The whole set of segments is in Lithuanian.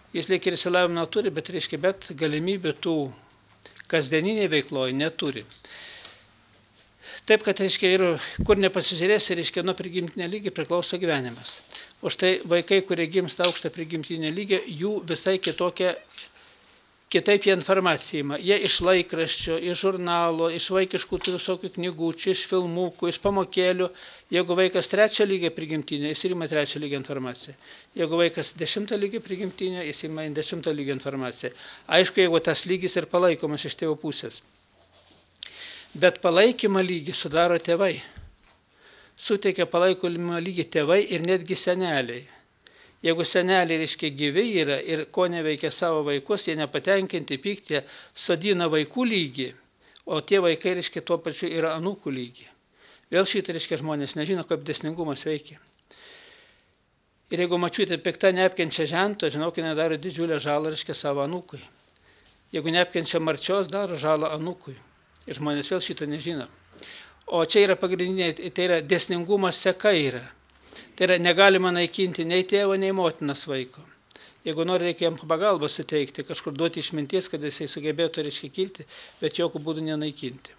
Jis lyg ir išsilavinimą turi, bet galimybių tų kasdieniniai veikloje neturi. Taip, kad ir kur nepasižiūrėsi, nuo prigimtinio lygio priklauso gyvenimas. O štai vaikai, kurie gimsta aukštą prigimtinio lygio, jų visai kitaip jie informaciją ima. Jie iš laikraščio, iš žurnalo, iš vaikiškų tų visokių knygučių, iš filmukų, iš pamokėlių. Jeigu vaikas 3 lygio prigimtinio, jis ima 3 lygio informaciją. Jeigu vaikas 10 lygio prigimtinio, jis ima 10 lygio informaciją. Aišku, jeigu tas lygis ir palaikomas iš tėvų pusės. Bet palaikymą lygį sudaro tėvai. Suteikia palaikymą lygį tėvai ir netgi seneliai. Jeigu seneliai, gyvi yra ir ko neveikia savo vaikus, jie nepatenkinti, pykti, sodina vaikų lygį, o tie vaikai, tuo pačiu yra anūkų lygį. Vėl šitą, žmonės nežino, kaip dėsningumas veikia. Ir jeigu mačiutė pikta neapkenčia žento, žinok, jinai daro didžiulę žalą, savo anūkui. Jeigu neapkenčia marčios, daro žalą anūkui. Ir žmonės vėl šito nežino. O čia yra pagrindinė, tai yra dėsningumas seka yra. Tai yra negalima naikinti nei tėvo, nei motinos vaiko. Jeigu nori, reikia jam pagalbą suteikti, kažkur duoti išminties, kad jisai sugebėtų kilti, bet jokių būdų nenaikinti.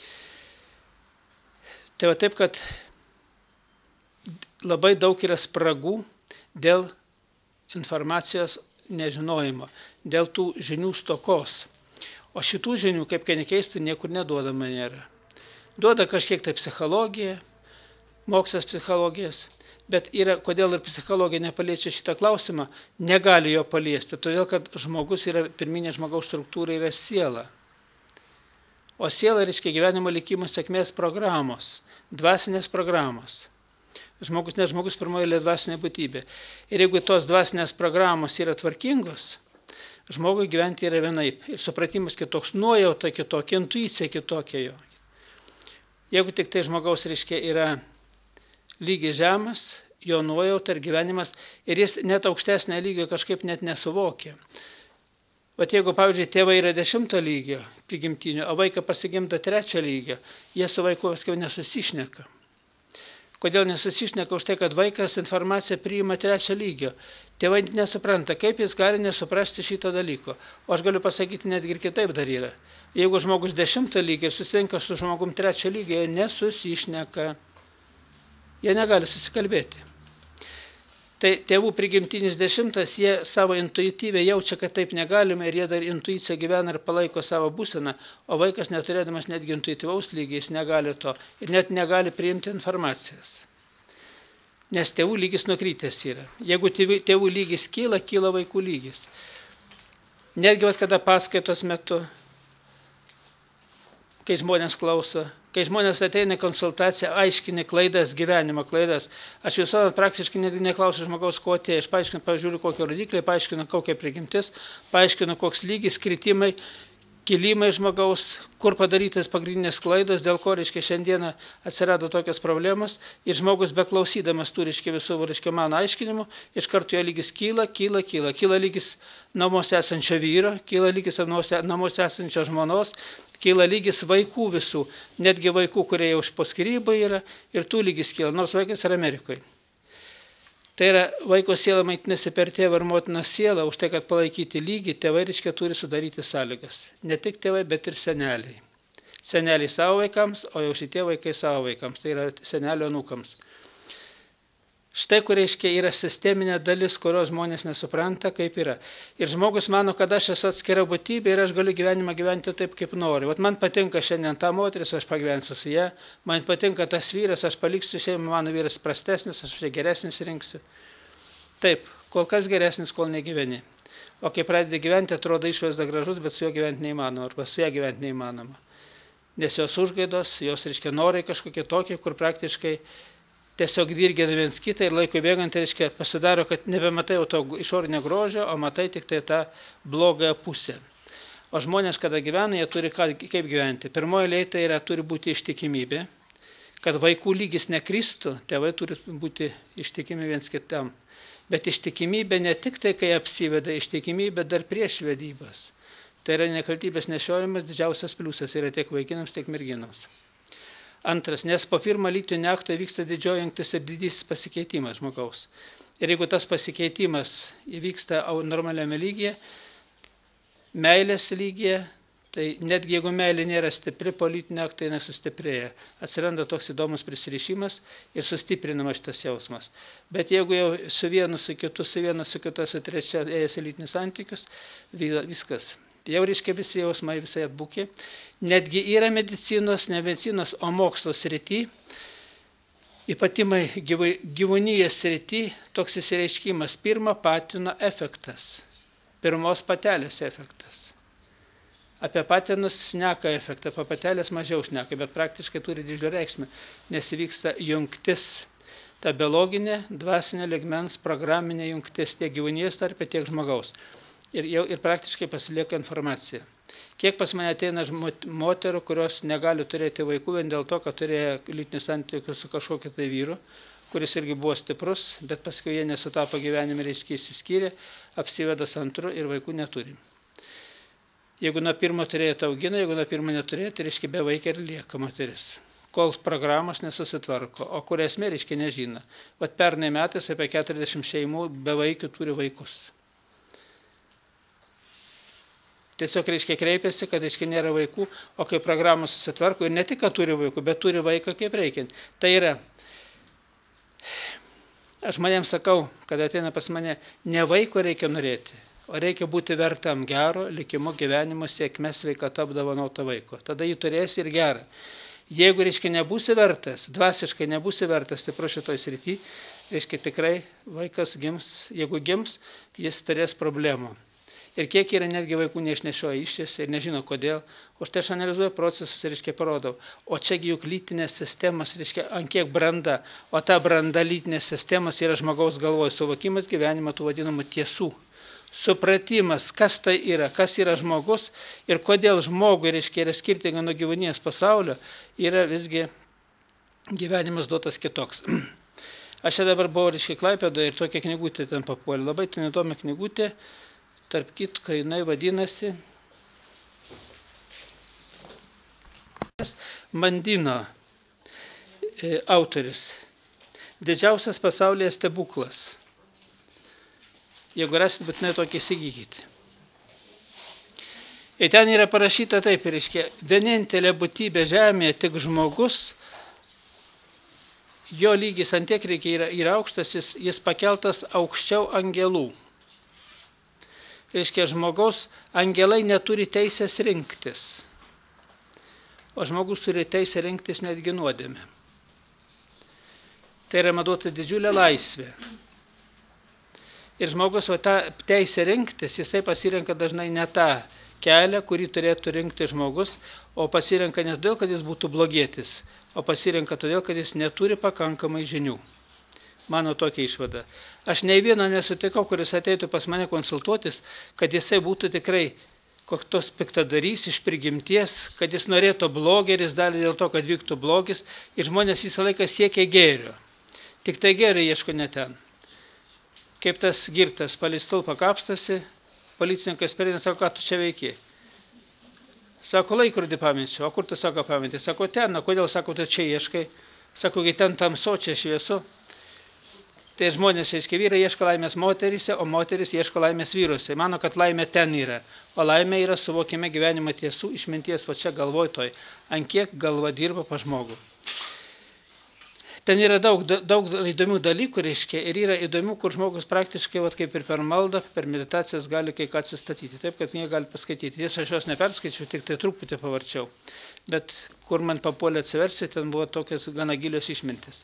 Tai va taip, kad labai daug yra spragų dėl informacijos nežinojimo, dėl tų žinių stokos. O šitų žinių, kaip nekeista, niekur neduodama nėra. Duoda kažkiek tai psichologija, mokslas psichologijas, bet kodėl ir psichologija nepaliečia šitą klausimą, negali jo paliesti, todėl kad žmogus pirminė žmogaus struktūra yra siela. O siela gyvenimo likimo sėkmės programos, dvasinės programos. Žmogus pirmoji eilė dvasinė būtybė. Ir jeigu tos dvasinės programos yra tvarkingos, žmogui gyventi yra vienaip. Ir supratimas kitoks, nuojauta kitokia, intuicija kitokia jo. Jeigu tik tai žmogaus yra lygiai žemas, jo nuojauta ir gyvenimas, ir jis net aukštesnė lygio kažkaip net nesuvokia. Vat jeigu, pavyzdžiui, tėvai yra 10 lygio prigimtinio, o vaiką pasigimdo 3 lygio, jie su vaiku paskui nesusišneka. Kodėl nesusišneka? Už tai, kad vaikas informaciją priima 3 lygio. Tėvai nesupranta, kaip jis gali nesuprasti šito dalyko. O aš galiu pasakyti, netgi ir kitaip dar yra. Jeigu žmogus 10 lygio ir susitinka su žmogum 3 lygio, jie nesusišneka. Jie negali susikalbėti. Tai tėvų prigimtinis 10, jie savo intuityviai jaučia, kad taip negalime ir jie dar intuiciją gyvena ir palaiko savo būseną, o vaikas neturėdamas netgi intuityvaus lygį, jis negali to ir net negali priimti informacijos. Nes tėvų lygis nukrytęs yra. Jeigu tėvų lygis kyla, kyla vaikų lygis. Netgi kada paskaitos metu, kai žmonės klauso, kai žmonės ateina į konsultaciją, aiškini klaidas, gyvenimo klaidas. Aš visuomet praktiškai neklausiu žmogaus, ko atėjo. Aš paaiškinu, pažiūriu, kokie rodikliai, paaiškinu, kokia prigimtis, paaiškinu, koks lygis, kritimai, kilimai žmogaus, kur padarytas pagrindinės klaidos, dėl ko, šiandieną atsirado tokios problemos. Ir žmogus beklausydamas turi visų, mano aiškinimų, iš karto jo lygis kyla. Kyla lygis namuose esančio vyro, kyla lygis namuose esančio žmonos, kyla lygis vaikų visų, netgi vaikų, kurie jau po skyrybų yra, ir tų lygis kyla, nors vaikas yra Amerikoje. Tai yra, vaiko siela maitinasi per tėvą ir motinos sielą, už tai, kad palaikyti lygį, tėvai turi sudaryti sąlygas. Ne tik tėvai, bet ir seneliai. Seneliai savo vaikams, o jau šitie vaikai savo vaikams, tai yra senelio anūkams. Štai, kur yra sisteminė dalis, kurios žmonės nesupranta, kaip yra. Ir žmogus mano, kad aš esu atskira būtybė ir aš galiu gyvenimą gyventi taip, kaip noriu. Vat man patinka šiandien ta moteris, aš pagyvensiu su ją. Man patinka tas vyras, aš paliksiu šeimą, mano vyras prastesnis, aš geresnis rinksiu. Taip, kol kas geresnis, kol negyveni. O kai pradedi gyventi, atrodo išvaizda gražus, bet su juo gyventi neįmanoma, arba su ją gyventi neįmanoma. Nes jos užgaidos, jos norai kažkokie tokie, kur praktiškai tiesiog dirgina viens kitą ir laiko bėgant, pasidaro, kad nebematai jau to išorinio grožio, o matai tik tai tą blogąją pusę. O žmonės, kada gyvena, jie turi kaip gyventi. Pirmoji eilė tai turi būti ištikimybė, kad vaikų lygis nekristų, tėvai turi būti ištikimi viens kitam. Bet ištikimybė ne tik tai, kai apsiveda, ištikimybė dar prieš vedybas. Tai yra nekaltybės nešiojimas, didžiausias pliusas yra tiek vaikinams, tiek merginams. Antras, nes po pirmo lytinio akto vyksta didžioji jungtis ir didysis pasikeitimas žmogaus. Ir jeigu tas pasikeitimas įvyksta normaliame lygyje, meilės lygyje, tai netgi jeigu meilė nėra stipri, politinė aktai nesustiprėja. Atsiranda toks įdomus prisirišimas ir sustiprinamas šitas jausmas. Bet jeigu jau su vienu, su kitu, su viena, su kita, su trečia ėjęs į lytinius santykius, viskas. Jau reiškia visi jausmai visai atbūkė. Netgi yra medicinos, ne medicinos, o mokslo srity, ypatimai gyvūnijos srity, toks įsireiškimas pirmo patino efektas, pirmos patelės efektas. Apie patinus šneka efektą, apie patelės mažiau šneka, bet praktiškai turi didžiulę reikšmę, nes vyksta jungtis, ta biologinė, dvasinė ligmens, programinė jungtis tiek gyvūnijos tarpe, tiek žmogaus. Ir praktiškai pasilieka informacija. Kiek pas mane ateina moterų, kurios negali turėti vaikų vien dėl to, kad turėjo lytinių santykių su kažkokiu tai vyru, kuris irgi buvo stiprus, bet paskui jie nesutapo gyvenime, reiškia išsiskyrė, apsiveda antru ir vaikų neturi. Jeigu nuo pirmo turėjo, tai augina, jeigu nuo pirmo neturėjo, tai reiškia be vaiką ir lieka moteris. Kol programos nesusitvarko, o kur esmė reiškia nežino. Vat pernai metais apie 40 šeimų be vaikų turi vaikus. Tiesiog reiškia kreipiasi, kad reiškia nėra vaikų, o kai programos susitvarko ir ne tik, kad turi vaikų, bet turi vaiką kaip reikia. Tai yra, aš manėms sakau, kad ateina pas mane, ne vaiko reikia norėti, o reikia būti vertam gero likimo gyvenimo sėkmės sveikata apdovanota vaiko. Tada jį turėsi ir gerą. Jeigu, reiškia, nebūsi vertas, dvasiškai nebūsi vertas stipru šitoj srity, reiškia, tikrai vaikas gims, jeigu gims, jis turės problemų. Ir kiek yra netgi vaikų neišnešioja iššės ir nežino kodėl. O štai aš analizuoju procesus ir, reiškia, parodau. O čiagi juk lytinės sistemas, reiškia, ant kiek branda, o ta branda lytinės sistemas yra žmogaus galvoje suvokimas gyvenimo tų vadinamų tiesų. Supratimas, kas tai yra, kas yra žmogus ir kodėl žmogui, reiškia, yra skirtinga nuo gyvūnijos pasaulio, yra visgi gyvenimas duotas kitoks. Aš čia dabar buvau, reiškia, Klaipėdoje ir tokia knygutė ten papuolė. Labai ten įdomi knygutė, tarp kitko jinai vadinasi Mandino autoris. Didžiausias pasaulyje stebuklas. Jeigu rasit, būtinai tokį įsigykite. Ir ten yra parašyta taip, reiškia, vienintelė būtybė žemėje, tik žmogus, jo lygis ant tiek yra aukštas, jis pakeltas aukščiau angelų. Reiškia, žmogaus angelai neturi teisės rinktis, o žmogus turi teisę rinktis netgi nuodėmę. Tai yra duota didžiulė laisvė. Ir žmogus tą teisę rinktis, jisai pasirenka dažnai ne tą kelią, kurį turėtų rinkti žmogus, o pasirenka ne todėl, kad jis būtų blogietis, o pasirenka todėl, kad jis neturi pakankamai žinių. Mano tokia išvada. Aš nei vieno nesutikau, kuris ateitų pas mane konsultuotis, kad jisai būtų tikrai koks piktadarys iš prigimties, kad jis norėtų blogį ir jis dalį dėl to, kad vyktų blogis, ir žmonės visą laiką siekia gėrio. Tik tai gėrio ieško ne ten. Kaip tas girtas palei stulpą kapstasi, policininkas perėdė, sako, ką tu čia veiki? Sako, laikrodį pamečiau. O kur tu, sako, pametė? Sako, ten, o kodėl, sako, tu čia ieškai? Sako, kai ten tamsu, čia šviesu. Tai žmonės, reiškia, vyrai ieško laimės moteryse, o moteris ieško laimės vyruose. Mano, kad laimė ten yra. O laimė yra suvokime gyvenimo tiesų, išminties, va čia galvoj toj, ant kiek galva dirba pa žmogų. Ten yra daug įdomių dalykų, reiškia, ir yra įdomių, kur žmogus praktiškai, vat, kaip ir per maldą, per meditacijas gali kai ką atsistatyti. Taip, kad jie gali paskaityti. Tiesa, aš jos neperskaičiau, tik tai truputį pavarčiau. Bet kur man papuolė atsiversti, ten buvo tokios gana gilios išmintis.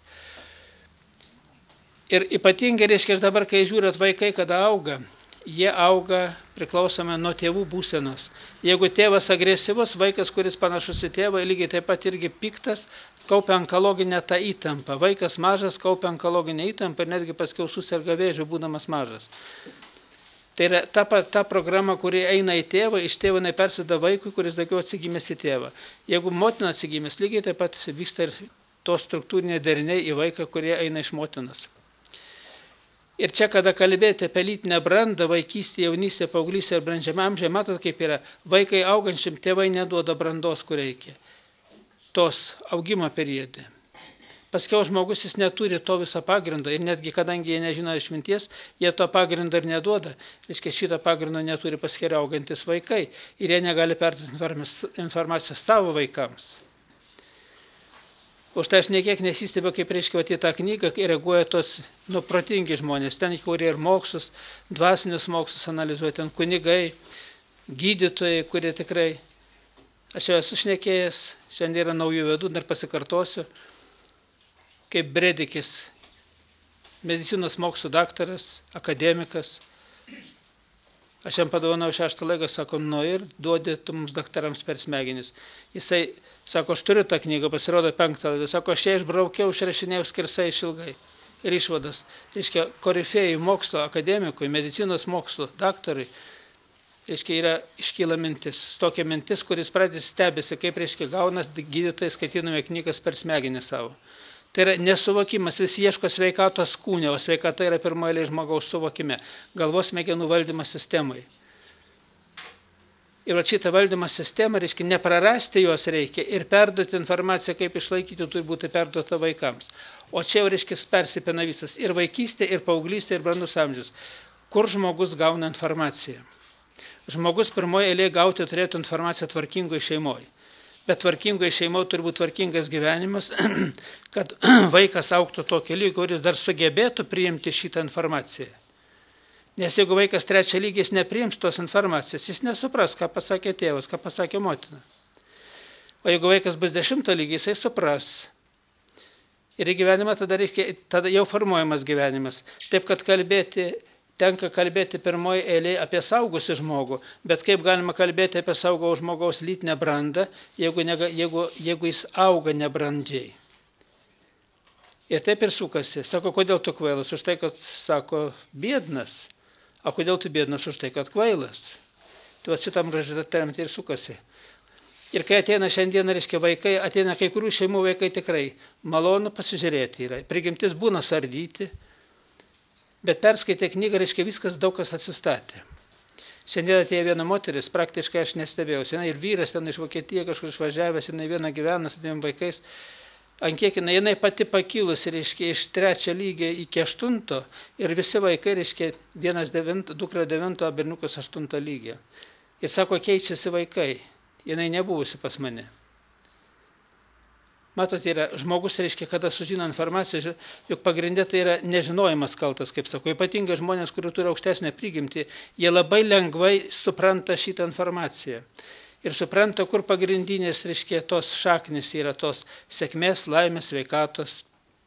Ir ypatingai, reiškia, ir dabar, kai žiūrėt vaikai, kada auga, jie auga priklausomai nuo tėvų būsenos. Jeigu tėvas agresyvus, vaikas, kuris panašus į tėvą, lygiai taip pat irgi piktas, kaupia onkologinę tą įtampą. Vaikas mažas kaupia onkologinę įtampą ir netgi paskiau suserga vėžiu, būdamas mažas. Tai yra ta programa, kuri eina į tėvą, iš tėvo persida vaikui, kuris daugiau atsigimęs į tėvą. Jeigu motina atsigimęs, lygiai taip pat vyksta ir to struktūriniai deriniai į vaiką, kurie eina iš motinos. Ir čia, kada kalbėti apie lytinę brandą, vaikystę, jaunystę, paauglystę ir brandžiam amžiuje, matot, kaip yra. Vaikai augančiam tėvai neduoda brandos, kur reikia. Tos augimo periode. Paskiau žmogus jis neturi to viso pagrindo ir netgi kadangi jie nežino išminties, jie to pagrindo ir neduoda. Reiškia, šito pagrindo neturi paskiau augantis vaikai ir jie negali perduoti informaciją savo vaikams. Už tai aš niekiek nesistebiu, kaip reiškia į tą knygą reaguoja tos protingi žmonės. Ten, kurie ir mokslus, dvasinius mokslus analizuoja, ten kunigai, gydytojai, kurie tikrai, aš jau esu šnekėjęs, šiandien yra naujų vedų, dar pasikartosiu, kaip Bredikis, medicinos mokslų daktaras, akademikas. Aš jam padovanau 6 laiką, sako, ir duodi tu mums daktarams per smegenis. Jisai, sako, aš turiu tą knygą, pasirodo 5 laidą, sako, aš ją išbraukiau, išrašinėjau skersai išilgai. Ir išvadas, reiškia, korifėjai mokslo, akademikui, medicinos mokslo, daktarui, reiškia, iškyla mintis. Tokia mintis, kuris pradės stebėsi, kaip, reiškia, gauna gydytojai skaitydami knygas per smegenį savo. Tai yra nesuvokimas, visi ieško sveikatos kūne, o sveikata yra pirmoje eilėje žmogaus suvokime, galvos smegenų valdymo sistemai. Ir šitą valdymo sistemą, reiškia, neprarasti jos reikia ir perduoti informaciją, kaip išlaikyti, turi būti perduota vaikams. O čia jau, reiškia, persipina visas ir vaikystė, ir paauglystė, ir brandus amžius. Kur žmogus gauna informaciją? Žmogus pirmoje eilėje gauti turėtų informaciją tvarkingoje šeimoje. Bet tvarkingoje šeimoje turi būti tvarkingas gyvenimas, kad vaikas augtų to keliu, kuris dar sugebėtų priimti šitą informaciją. Nes jeigu vaikas 3 lygis nepriims tos informacijos, jis nesupras, ką pasakė tėvas, ką pasakė motina. O jeigu vaikas bus 10 lygis, jisai supras. Ir į gyvenimą tada jau formuojamas gyvenimas. Taip, kad tenka kalbėti pirmoje eilėje apie saugusį žmogų, bet kaip galima kalbėti apie saugaus žmogaus lytinę brandą, jeigu jis auga nebrandžiai. Ir taip ir sukasi. Sako, kodėl tu kvailas? Už tai, kad, sako, biednas. O kodėl tu biednas? Už tai, kad kvailas. Tai šitam ražytatėms ir sukasi. Ir kai ateina šiandien, reiškia, vaikai, ateina kai kurių šeimų vaikai tikrai malonu pasižiūrėti yra. Prigimtis būna sardyti. Bet perskaitė knygą, reiškia, viskas daug kas atsistatė. Šiandien atėjo viena moteris, praktiškai aš nestebėjau. Jinai ir vyras ten iš Vokietijos kažkur išvažiavęs, jinai viena gyvena su 2 vaikais. Ant kiek jinai pati pakilusi, reiškia, iš 3 lygio iki 8 ir visi vaikai, reiškia, dukra 9, berniukas 8 lygio. Ir sako, keičiasi vaikai. Jinai nebuvusi pas mane. Matote, yra žmogus, reiškia, kada sužino informaciją, juk pagrindė tai yra nežinojimas kaltas, kaip sako. Ypatingai žmonės, kurie turi aukštesnę prigimtį, jie labai lengvai supranta šitą informaciją. Ir supranta, kur pagrindinės, reiškia, tos šaknis yra tos sėkmės, laimės, sveikatos.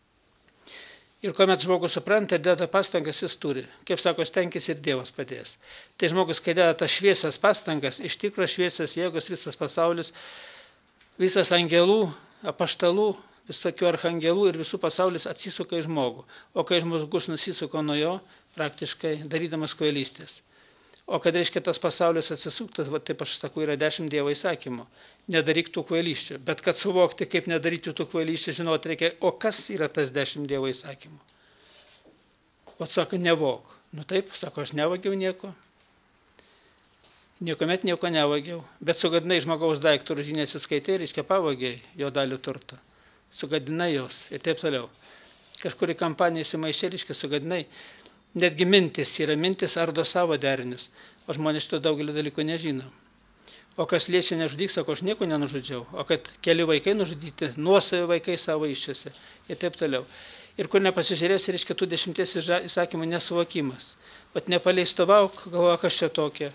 Ir kuomet žmogus supranta ir deda pastangas, jis turi. Kaip sako, stenkis ir Dievas padės. Tai žmogus, kai deda tas šviesias pastangas, iš tikro šviesias jėgos visas pasaulis, visas angelų, apaštalų, visokių archangelų ir visų pasaulis atsisuka į žmogų. O kai žmogus nusisuko nuo jo, praktiškai darydamas kvailystės. O kad reiškia tas pasaulis atsisuktas, taip aš sakau, yra 10 Dievo įsakymų. Nedaryk tų kvailysčių. Bet kad suvokti, kaip nedaryti tų kvailysčių, žinoti reikia, o kas yra tas 10 Dievo įsakymų? O sako, nevok. Nu taip, sako, aš nevagiau nieko. Niekuomet nieko nevagiau. Bet sugadinai žmogaus daiktų ružinė atsiskaitai, reiškia pavagiai jo dalių turto. Sugadinai jos ir taip toliau. Kažkur į kampaniją įsimaišė, reiškia, sugadinai. Netgi mintis ardo savo derinius, o žmonės šito daugelį dalykų nežino. O kas liečia nežudyk, sako, aš nieko nenužudžiau, o kad keli vaikai nužudyti, nuosavi vaikai savo iščiose ir taip toliau. Ir kur nepasižiūrės, reiškia, tų 10 įsakymų nesuvokimas. Bet nepaleistovauk, galvoja, kas čia tokia.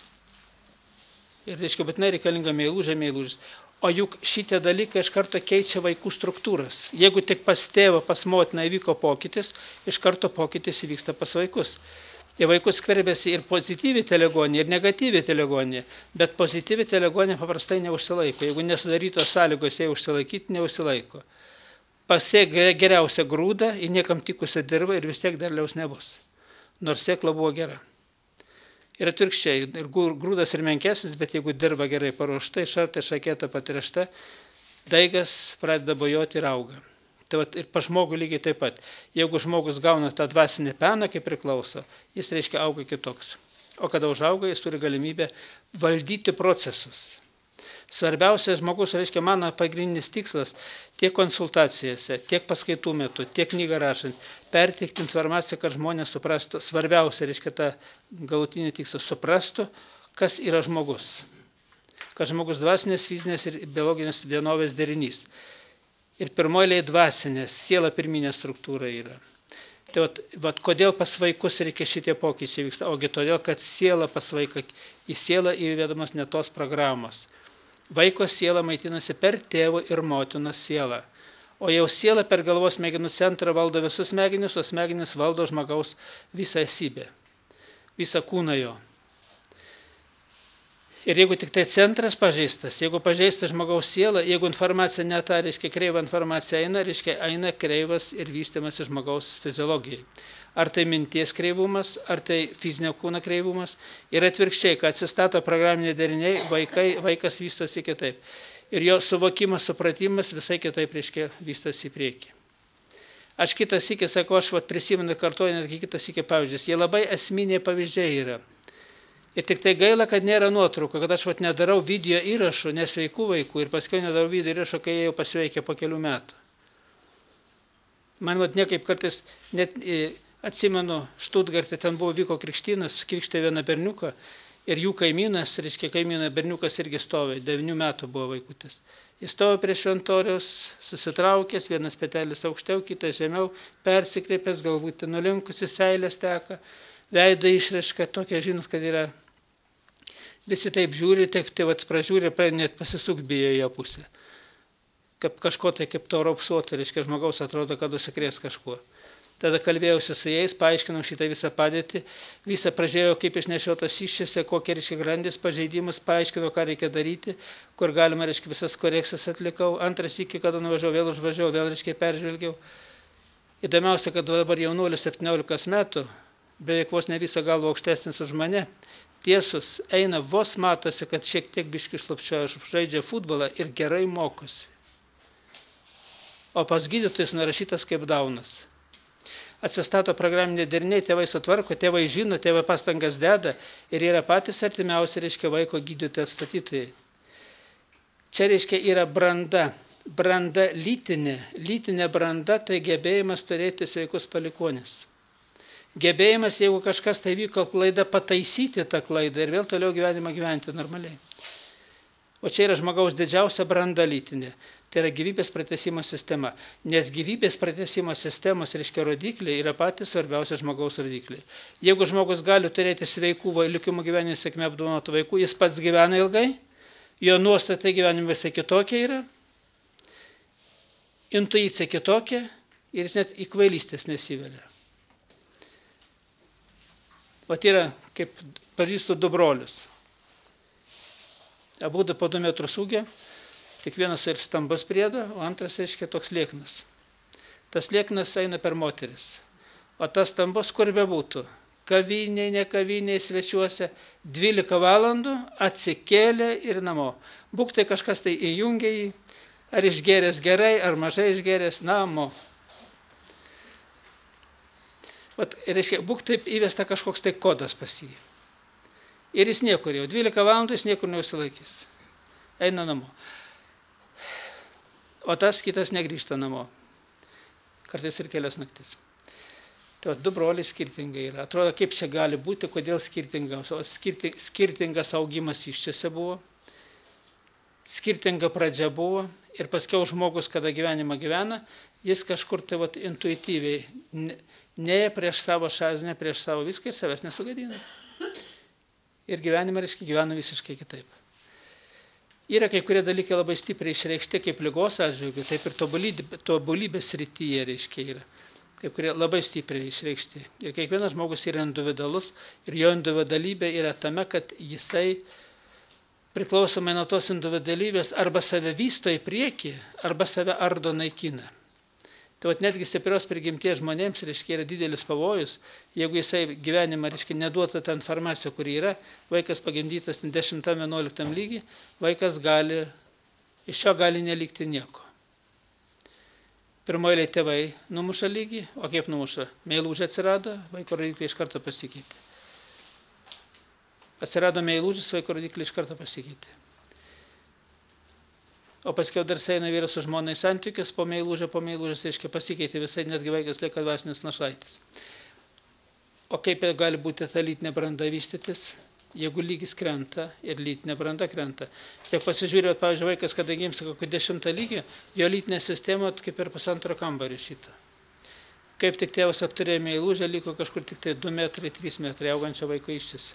Ir, reiškia, bet nereikalinga meilužis. O juk šitie dalykai iš karto keičia vaikų struktūras. Jeigu tik pas tėvą, pas motiną įvyko pokytis, iš karto pokytis įvyksta pas vaikus. Į vaikus skverbiasi ir pozityvi telegonija, ir negatyvi telegonija, bet pozityvi telegonija paprastai neužsilaiko. Jeigu nesudarytos sąlygos jai užsilaikyti, neužsilaiko. Pasiek geriausią grūdą, į niekam tikusią dirvą ir vis tiek derliaus nebus. Nors sėkla buvo gera. Ir atvirkščiai, ir grūdas ir menkesnis, bet jeigu dirba gerai paruošta, šartai šakėta patrešta, daigas pradeda bojoti ir auga. Tai ir pa žmogų lygiai taip pat. Jeigu žmogus gauna tą dvasinį peną, kaip priklauso, jis reiškia auga kitoks. O kada užauga, jis turi galimybę valdyti procesus. Svarbiausia žmogus, reiškia, mano pagrindinis tikslas tiek konsultacijose, tiek paskaitų metu, tiek knygą rašant, perteikti informaciją, kad žmonės suprastų, svarbiausia, reiškia, tą galutinį tikslą suprastų, kas yra žmogus. Kad žmogus dvasinės, fizinės ir biologinės vienovės derinys. Ir pirmoji dvasinės, siela pirminė struktūra yra. Tai vat, kodėl pas vaikus reikia šitie pokyčiai vyksta? Ogi todėl, kad siela pas vaiką, į sielą įvedamas ne tos programos. Vaiko siela maitinasi per tėvo ir motinos sielą. O jau siela per galvos smegenų centrą valdo visus smegenis, o smegenis valdo žmogaus visą esybę, visą kūną jo. Ir jeigu tik tai centras pažeistas, jeigu pažeistas žmogaus siela, jeigu informacija ne ta, reiškia kreiva informacija eina, reiškia eina kreivas ir vystimas žmogaus fiziologijai. Ar tai minties kreivumas, ar tai fizinio kūno kreivumas. Ir atvirkščiai, kad atsistato programiniai deriniai, vaikas vystosi kitaip. Ir jo suvokimas, supratimas visai kitaip, reiškia, vystosi į priekį. Aš kitą sykį sakau, aš prisimenu ir kartuoju netgi kitą sykį pavyzdžius. Jie labai esminiai pavyzdžiai yra. Ir tik tai gaila, kad nėra nuotraukų, kad aš nedarau video įrašų nesveikų vaikų ir paskui nedarau video įrašų, kai jie jau pasveikė po kelių metų. Man niekaip kartais, net atsimenu, Štutgarte ten vyko krikštynas, krikštė vieną berniuką ir jų kaimynas, reiškia kaimyno berniukas irgi stovi, 9 metų buvo vaikutis. Jis stovi prie šventoriaus, susitraukęs, vienas petelis aukščiau, kitas žemiau, persikreipęs, galbūt nulinkusi seilės teka, veido išraiška tokia, žinot, kad yra. Visi taip žiūri, taip pražiūri, net pasisuk bijo į ją pusę. Kaip kažko tai, kaip to raupsuoto, reiškia, žmogaus atrodo, kad užsikrės kažkuo. Tada kalbėjausi su jais, paaiškinau šitą visą padėtį, visą pražiūrėjau, kaip išnešiotas iščiose, kokie, reiškia, grandis pažeidimus, paaiškinau, ką reikia daryti, kur galima, reiškia, visas korekcijas atlikau. Antras iki, kada nuvažiavau, vėl užvažiavau, vėl, reiškia, peržvelgiau. Įdomiausia, kad dabar jaunuolis 17 metų, beveik vos ne visą galvą aukštesnis už mane, tiesus, eina, vos matosi, kad šiek tiek biški šlapčioja, žaidžia futbolą ir gerai mokosi. O pas gydytojus nurašytas kaip Daunas. Atsistato programiniai deriniai, tėvai sutvarko, tėvai žino, tėvai pastangas deda ir yra patys artimiausi, reiškia, vaiko gydytojai atstatytojai. Čia, reiškia, yra branda. Branda lytinė. Lytinė branda tai gebėjimas turėti sveikus palikuonis. Gebėjimas, jeigu kažkas tai vyko klaida, pataisyti tą klaidą ir vėl toliau gyvenimą gyventi normaliai. O čia yra žmogaus didžiausia branda lytinė. Tai yra gyvybės pratęsimo sistema. Nes gyvybės pratęsimo sistemos, reiškia, rodikliai yra patys svarbiausia žmogaus rodikliai. Jeigu žmogus gali turėti sveikų likimo gyvenimo sėkmę apdovanotų vaikų, jis pats gyvena ilgai, jo nuostatai gyvenime visai kitokia yra, intuicija kitokia ir jis net į kvailystės nesivelia. O tai yra, kaip pažįstu, du brolius. Abudu po 2 metrus ūgio, tik vienas ir stambus priedo, o antras, reiškia, toks lieknas. Tas lieknas eina per moteris. O tas stambus kur bebūtų. Kavinėje, ne kavinėje, svečiuose, 12 valandų atsikėlė ir namo. Būk tai kažkas tai įjungia jį, ar išgeręs gerai, ar mažai išgeręs, namo. Reiškia, būk taip įvesta kažkoks tai kodas pas jį. Ir jis niekur jau, 12 valandų jis niekur neusilaikys. Eina namo. O tas kitas negrįžta namo. Kartais ir kelias naktis. Tai 2 broliai skirtingai yra. Atrodo, kaip čia gali būti, kodėl skirtingas. O skirtingas augimas iščiose buvo. Skirtinga pradžia buvo. Ir paskiau žmogus, kada gyvenimą gyvena, jis kažkur tai intuityviai ne prieš savo šazinę, prieš savo viską ir savęs nesugadina. Ir gyvenimą, reiškia, gyvena visiškai kitaip. Yra kai kurie dalykai labai stipriai išreikšti kaip ligos atžvilgiu, taip ir tobulybės srityje, reiškia, yra. Kai kurie labai stipriai išreikšti. Ir kiekvienas žmogus yra individualus ir jo individualybė yra tame, kad jisai priklausomai nuo tos individualybės arba save vysto į priekį, arba save ardo naikina. Tai netgi stiprios prigimties žmonėms, reiškia, yra didelis pavojus, jeigu jisai gyvenimą, reiškia, neduota tą informaciją, kuri yra, vaikas pagimdytas 10-11 lygį, vaikas iš jo gali nelikti nieko. Pirmoje tėvai numuša lygį, o kaip numuša? Meilužė atsirado, vaiko rodikliai iš karto pasikeitė. Atsirado meilužis, vaiko rodikliai iš karto pasikeitė. o paskiau dar eina vyras su žmonai santykius, po meilužės, reiškia pasikeitė visai, netgi vaikas lieka dvasinis našlaitis. O kaip gali būti ta lytinė branda vystytis, jeigu lygis krenta ir lytinė branda krenta. Tiek pasižiūrėjot, pavyzdžiui, vaikas, kada gimsta kokį 10 lygį, jo lytinė sistema kaip ir 1,5 kambario šitą. Kaip tik tėvas apturėjo meilužę, liko kažkur tik tai 2 metrai, 3 metrai augančio vaiko iščiasi.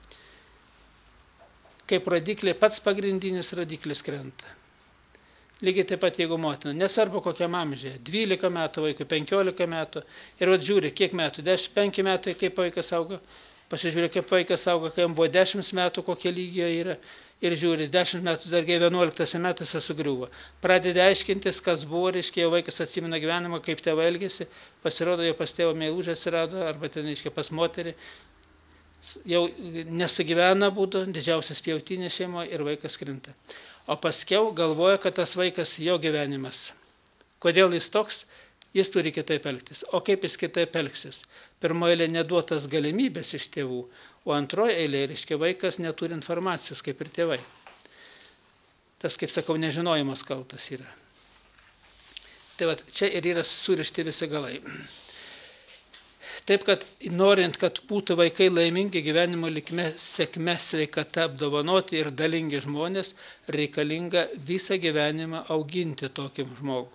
Kaip rodiklė, pats pagrindinis rodiklis krenta. Lygiai taip pat, jeigu motina, nesvarbu kokiam amžiuje, 12 metų vaikui, 15 metų, ir žiūri, kiek metų, 5 metai, kaip vaikas auga, pasižiūrė, kaip vaikas auga, kai jam buvo 10 metų, kokie lygio yra, ir žiūri, 10 metų, dargi 11 metuose sugriuvo. Pradeda aiškintis, kas buvo, reiškia, vaikas atsimena gyvenimą, kaip tėvai elgėsi, pasirodo, jo pas tėvo meilužė atsirado, arba ten, reiškia, pas moterį, jau nesugyvena būdu, didžiausias pjautinė šeimo ir vaikas krinta. O paskiau galvoja, kad tas vaikas jo gyvenimas. Kodėl jis toks, jis turi kitaip elgtis. O kaip jis kitaip elgsis? Pirmoje eilė neduotas galimybės iš tėvų, o antroje eilė, reiškia, vaikas neturi informacijos, kaip ir tėvai. Tas, kaip sakau, nežinojimas kaltas yra. Tai va, čia ir yra surišti visi galai. Taip, kad norint, kad būtų vaikai laimingi gyvenimo likme, sėkme, sveikata, apdovanoti ir dalingi žmonės, reikalinga visą gyvenimą auginti tokį žmogų.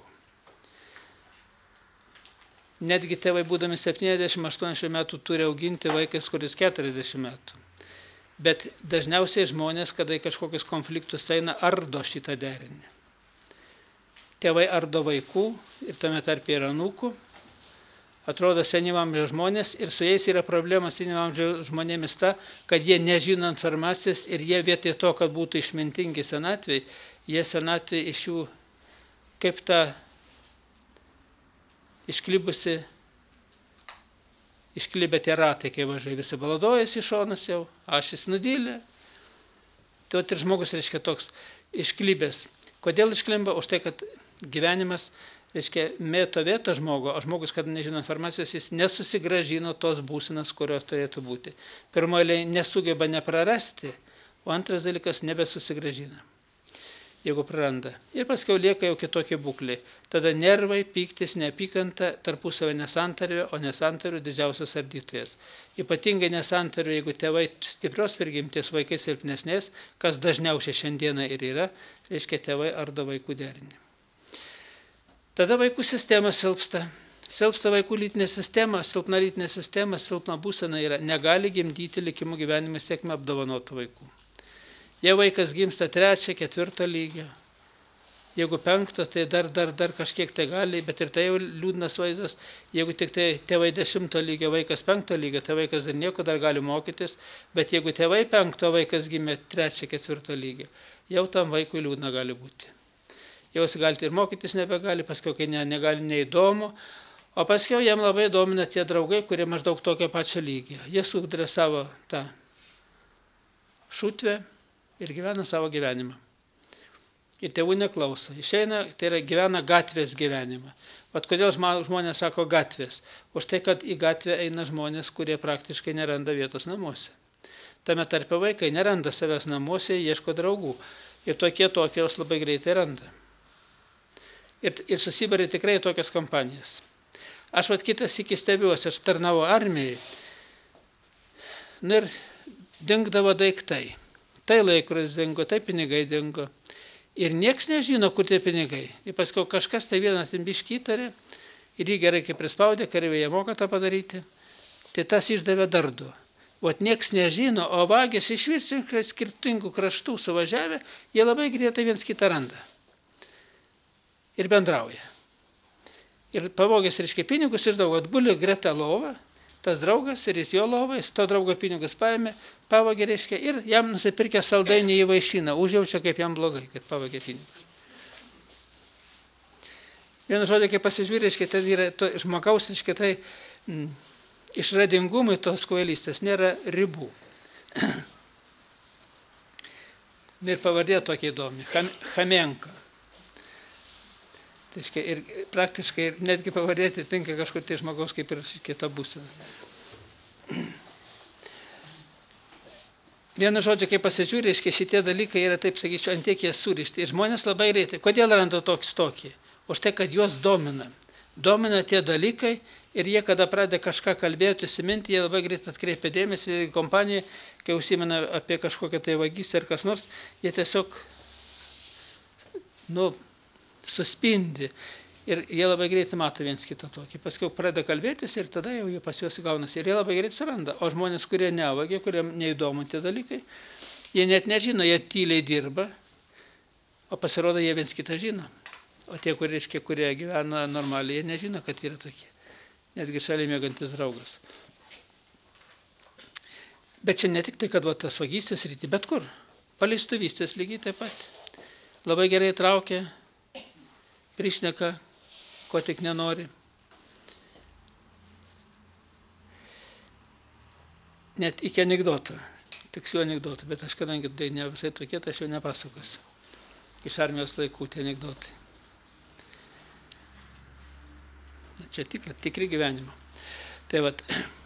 Netgi tėvai, būdami 70-80 metų, turi auginti vaikas, kuris 40 metų. Bet dažniausiai žmonės, kada į kažkokius konfliktus eina, ardo šitą derinį. Tėvai ardo vaikų ir tame tarp yra anūkų. Atrodo senyvo amžiaus žmonės ir su jais yra problema senyvo amžiaus žmonėmis ta, kad jie nežino informacijos ir jie vietoj to, kad būtų išmintingi senatvėj, jie senatvėj iš jų kaip ta išklibę tie ratai, kai važiuoja, visi baladojasi iš šonas jau, ašis nudylė. Tai ir žmogus, reiškia, toks išklibęs. Kodėl išklimba? Už tai, kad gyvenimas, reiškia, mėto vietą žmogų, o žmogus, kad nežino informacijos, jis nesusigražino tos būsenos, kurios turėtų būti. Pirmoji nesugeba neprarasti, o antras dalykas nebesusigražina, jeigu praranda. Ir paskiau lieka jau kitokie būkliai. Tada nervai, pyktis, neapykanta, tarpusavio nesantarvė, o nesantarvė didžiausias ardytojas. Ypatingai nesantarvė, jeigu tėvai stiprios prigimties, vaikai silpnesnės, kas dažniausiai šiandieną ir yra, reiškia, tėvai ardo vaikų derinį. Tada vaikų sistema silpsta. Silpsta vaikų lytinė sistema, silpna lytinė sistema, silpna būsena yra, negali gimdyti likimų gyvenimą sėkmę apdovanotų vaikų. Jei vaikas gimsta 3, 4 lygio, jeigu 5, tai dar kažkiek tai gali, bet ir tai jau liūdnas vaizdas. Jeigu tik tai tėvai 10 lygio, vaikas 5 lygio, tai vaikas dar nieko dar gali mokytis, bet jeigu tėvai 5, vaikas gimė 3, 4 lygio, jau tam vaikui liūdna gali būti. Jau jis gali ir mokytis nebegali, paskiau kai negali neįdomu, o paskiau jam labai domina tie draugai, kurie maždaug tokią pačią lygį. Jie sukdrė savo tą šutvę ir gyvena savo gyvenimą. Ir tėvų neklauso. Išeina, tai yra gyvena gatvės gyvenimą. Vat kodėl žmonės sako gatvės? Už tai, kad į gatvę eina žmonės, kurie praktiškai neranda vietos namuose. Tame tarpe vaikai neranda savęs namuose, ieško draugų. Ir tokios labai greitai randa. Ir susibarė tikrai tokias kampanijas. Aš kitas iki stebiuosi, aš tarnavo armijai. Ir dingdavo daiktai. Tai laikrodis dingo, tai pinigai dingo. Ir nieks nežino, kur tie pinigai. Ir paskiau kažkas tai vieną ten biškį įtarė. Ir jį gerai kaip prispaudė, kareiviai moka tą padaryti. Tai tas išdavė dar 2. Nieks nežino, o vagės iš skirtingų kraštų suvažiavę, jie labai greitai viens kitą randa. Ir bendrauja. Ir pavogęs, reiškia, pinigus išdavo, atbulė greta lovą, tas draugas ir jis jo lovą, jis to draugo pinigus paėmė, pavogė, reiškia, ir jam nusipirkė saldainį į vaišyną, užjaučia, kaip jam blogai, kad pavogė pinigus. Vienu žodžiu, kai pasižiūrė, reiškia, tai yra to žmogaus, reiškia, tai išradingumui tos kvailystės nėra ribų. Ir pavardė tokia įdomi, Chamenka. Ir praktiškai netgi pavardėti tinka kažkur tai žmogaus kaip ir kita būsena. vienu žodžiu, kai pasižiūrė, reiškia, šitie dalykai yra, taip sakyčiau, ant tiek jie surišti. Ir žmonės labai greitai. Kodėl randa tokį? Už tai, kad juos domina. Domina tie dalykai ir jie, kada pradeda kažką kalbėti, įsiminti, jie labai greitai atkreipia dėmesį į kompaniją, kai užsimena apie kažkokią tai vagystę ar kas nors, jie tiesiog, suspindi. Ir jie labai greitai mato viens kitą tokį. Paskiau pradeda kalbėtis ir tada jau jie pas juos gaunasi. Ir jie labai greitai suranda. O žmonės, kurie nevagė, kuriem neįdomu tie dalykai, jie net nežino, jie tyliai dirba, o pasirodo, jie viens kitą žino. O tie, kurie gyvena normaliai, jie nežino, kad yra tokie. Netgi šalia mėgantis draugas. Bet čia ne tik tai, kad tas vagystės rytį, bet kur. Paleistuvystės lygiai taip pat. Labai gerai traukia, prišneka, ko tik nenori. Net iki anekdotų, tikslių anekdotų, bet aš kadangi tai ne visai tokie, tai aš jau nepasakosiu. Iš armijos laikų tie anekdotai. Čia tikri gyvenimo. Tai vat.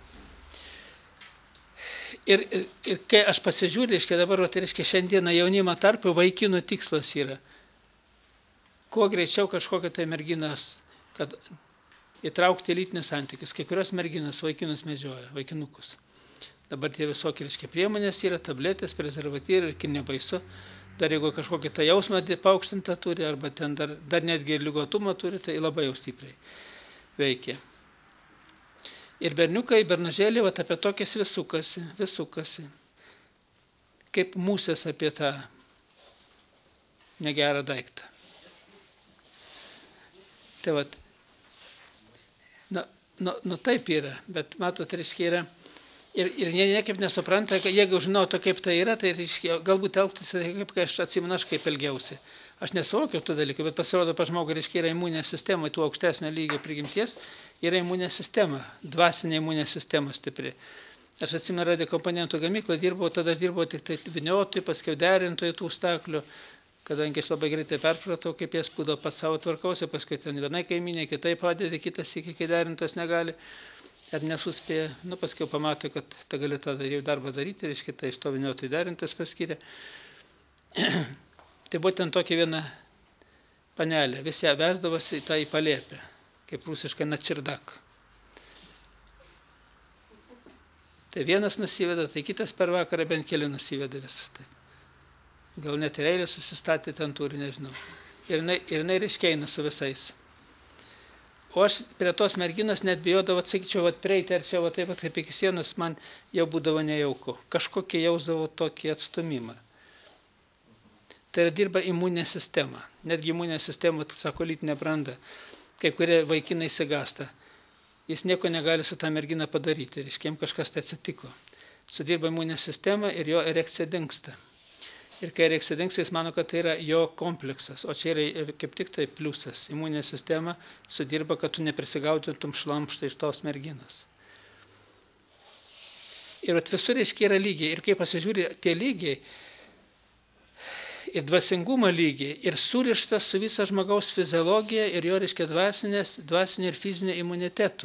Ir kai aš pasižiūrė, dabar, šiandieną jaunimo tarpu vaikinų tikslas yra, kuo greičiau kažkokią tai merginas, kad įtraukti lytinius santykius. Kai kurios merginas vaikinus medžioja, vaikinukus. Dabar tie visokie priemonės yra, tabletės, prezervatyvai ir nebaisu. Dar jeigu kažkokį tą jausmą paaukštintą turi, arba ten dar netgi ligotumą turi, tai labai jau stipriai veikia. Ir berniukai, bernužėlį, apie tokias vis sukasi. Kaip musės apie tą negerą daiktą. Tai vat, taip yra, bet matot, yra, ir jie niekaip nesupranta, jeigu žinotų, kaip tai yra, tai galbūt elgtųsi, kaip aš atsimenu, aš kaip elgiausi. Aš nesuvokiau tų dalykų, bet pasirodo, pas žmogų, yra imuninė sistema, tų aukštesnio lygio prigimties, yra imuninė sistema, dvasinė imuninė sistema stipri. Aš atsimenu, radiokomponentų gamyklą dirbau, tada dirbau tik tai vyniotojų, paskiau derintojų tų staklių, kadangi aš labai greitai perpratau, kaip jas būdavo pats savo tvarkausi, paskui ten vienai kaiminė, kitai padėti, kitas iki, kai derintas negali, ar nesuspėja. Paskiau pamato, kad ta gali tą darbą daryti, ir tai iš to vyniotojų derintas paskyrė. Tai būtent tokia viena panelė, visi ją vesdavosi į palėpę, kaip rusiškai načirdak. Tai vienas nusiveda, tai kitas per vakarą bent keli nusiveda visas. Tai. Gal net ir eilė susistatė ten turi, nežinau. Ir jinai ryškeina su visais. O aš prie tos merginos net bijodavo, sakyčiau, prieiti ar čia, taip pat kaip iki sienos, man jau būdavo nejauku. Kažkokį jausdavo tokį atstumimą. Tai yra dirba imuninė sistema. Netgi imuninė sistema, sako, lytinė branda. Kai kurie vaikinai išsigąsta. Jis nieko negali su tą merginą padaryti. Reiškia, kažkas tai atsitiko. Sudirba imuninė sistema ir jo erekcija dingsta. Ir kai erekcija dingsta, jis mano, kad tai yra jo kompleksas. O čia yra kaip tik tai pliusas. Imuninė sistema sudirba, kad tu neprisigaudytum šlamštą iš tos merginos. Ir visur, reiškia, yra lygiai. Ir kai pasižiūri tie lygiai, ir dvasingumo lygiai, ir surištas su visa žmogaus fiziologija ir jo, reiškia, dvasinio ir fizinio imunitetu.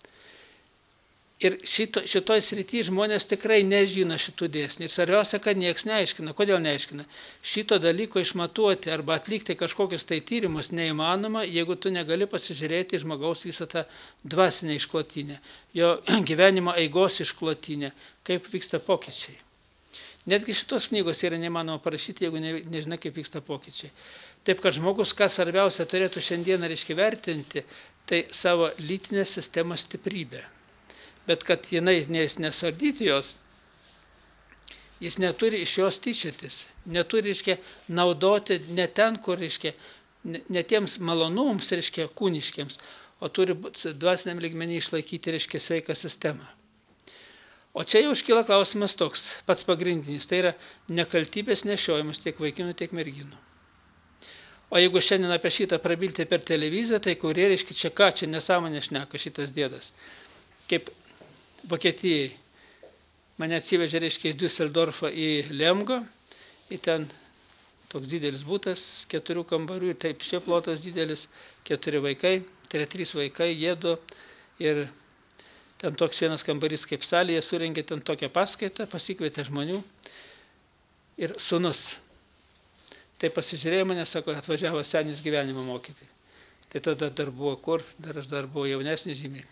Ir šitoj srity žmonės tikrai nežino šitų dėsnių. Ir svarbiausia, kad nieks neaiškina. Kodėl neaiškina? Šito dalyko išmatuoti arba atlikti kažkokius tai tyrimus neįmanoma, jeigu tu negali pasižiūrėti žmogaus visą tą dvasinę išklotinę, jo gyvenimo eigos išklotinę, kaip vyksta pokyčiai. Netgi šitos knygos yra neįmanoma parašyti, jeigu nežinai, kaip vyksta pokyčiai. Taip, kad žmogus, ką svarbiausia turėtų šiandieną vertinti, tai savo lytinės sistemos stiprybę. Bet kad jinai nesardyti jos, jis neturi iš jos tyčiotis, neturi, naudoti ne ten, kur, ne tiems malonumams, kūniškiams, o turi dvasiniam lygmenį išlaikyti, sveiką sistemą. O čia jau iškyla klausimas toks, pats pagrindinis, tai yra nekaltybės nešiojimas tiek vaikinų, tiek merginų. O jeigu šiandien apie šitą prabilti per televiziją, tai kurie, čia ką, čia nesąmonė šneka šitas dėdas. Kaip Vokietijai mane atsivežė, iš Düsseldorfo į Lemgo, į ten toks didelis būtas, 4 kambarių, ir taip šie plotas didelis, 4 vaikai, tai yra 3 vaikai, jėdu ir ten toks vienas kambarys kaip salėje, surengė ten tokią paskaitą, pasikvietė žmonių, ir sūnus. Tai pasižiūrėjo mane, sako, atvažiavo senis gyvenimo mokyti. Tai tada dar buvo kur, aš dar buvau jaunesnis žymiai.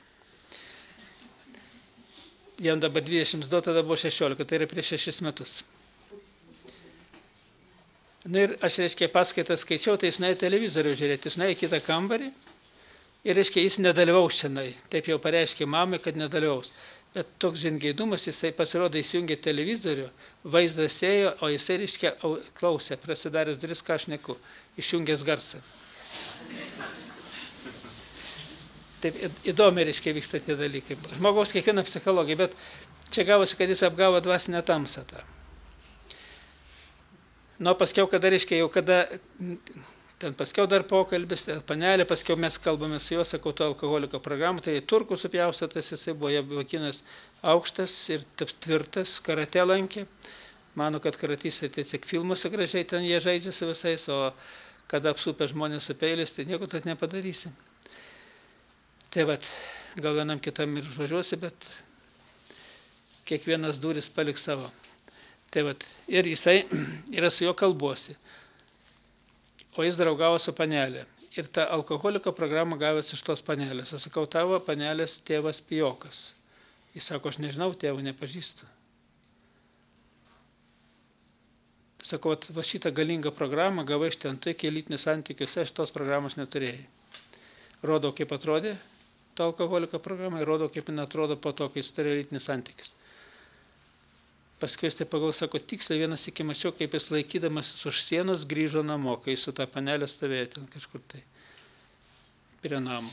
Jam dabar 22, tada buvo 16, tai yra prieš 6 metus. Ir aš, reiškia, paskaitą skaičiau, tai jis nuėjo televizorių žiūrėti, jis nuėjo į kitą kambarį ir, reiškia, jis nedalyvaus šiandien. Taip jau pareiškė mamai, kad nedalyvaus. Bet toks žingeidumas, jisai pasirodo įsijungė televizorių, vaizdas ėjo, o jisai, reiškia, klausė, prasidaręs duris, ką aš neku, išjungęs garsą. Taip įdomiai, reiškia, vyksta tie dalykai. Žmogaus kiekviena psichologija, bet čia gavosi, kad jis apgavo dvasinę tamsą tą. Nu, paskiau, kada, reiškia, jau kada, ten paskiau dar pokalbis, panelė, paskiau mes kalbame su juo, sakau, to alkoholiko programą, tai turkų supjaustytas, jisai buvo vaikinas aukštas ir tvirtas, karate lankė. Mano, kad karatysai tai tik filmuose gražiai ten jie žaidžia su visais, o kada apsupę žmonės su peiliais, tai nieko tad nepadarysi. Tai vat, gal vienam kitam ir užvažiuosi, bet kiekvienas duris paliks savo. Tai vat, ir jisai yra su juo kalbuosi, o jis draugavo su panelė. Ir tą alkoholiko programą gavęs iš tos panelės. Aš sakau, tavo panelės tėvas pijokas. Jis sako, aš nežinau, tėvą nepažįstu. Sakau, va šitą galingą programą gavai iš ten, tu iki lytinių santykiuose šitos programos neturėjai. Rodo, kaip atrodė to alkoholiko programa ir rodo, kaip jin atrodo po to, kai jis turėjo lytinius santykius. Paskui jis tai pagal sako, tiksliai vienas iki mačiau, kaip jis laikydamas už sienos grįžo namo, kai su tą panelę stovėjo ten kažkur tai prie namo.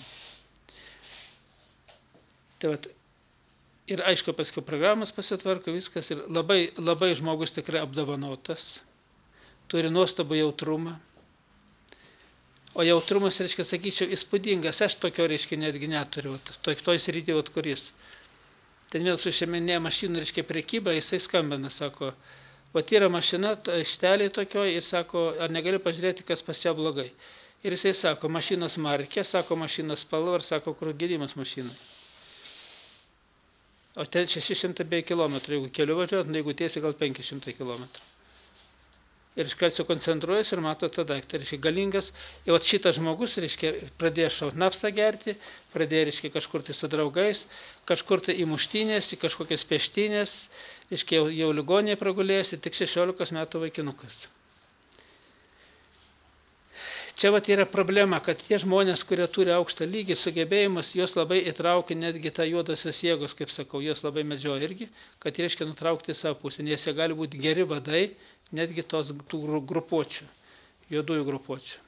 Tai vat, ir aišku, paskui programas pasitvarko viskas ir labai, labai žmogus tikrai apdovanotas, turi nuostabų jautrumą. O jautrumas, reiškia, sakyčiau, įspūdingas, aš tokio, reiškia, netgi neturiu, toj srity, kuris. Ten vėl sušeminėja mašinų, reiškia, prekybą, jisai skambina, sako, vat yra mašina, aikštelė tokio ir sako, ar negali pažiūrėti, kas pas ją blogai. Ir jisai sako, mašinos markė, sako, mašinos spalva ir sako, kur gedimas mašinai. O ten 600 km, jeigu keliu važiuot, jeigu tiesiai gal 500 km. Ir iškart sukoncentruojas ir mato tą daiktą, reiškia, galingas. Ir vat šitas žmogus, reiškia, pradėjo šaut nafsą gerti, pradėjo, reiškia, kažkur tai su draugais, kažkur tai į muštynės, į kažkokias peštynės, reiškia, jau ligoninėje pragulėjęs ir tik 16 metų vaikinukas. Čia vat yra problema, kad tie žmonės, kurie turi aukštą lygį, sugebėjimas, juos labai įtraukia netgi tą juodosios jėgos, kaip sakau, juos labai medžioja irgi, kad reiškia nutraukti savo pusę, nes jie gali būti geri vadai, netgi tų grupuočių, juodųjų grupuočių.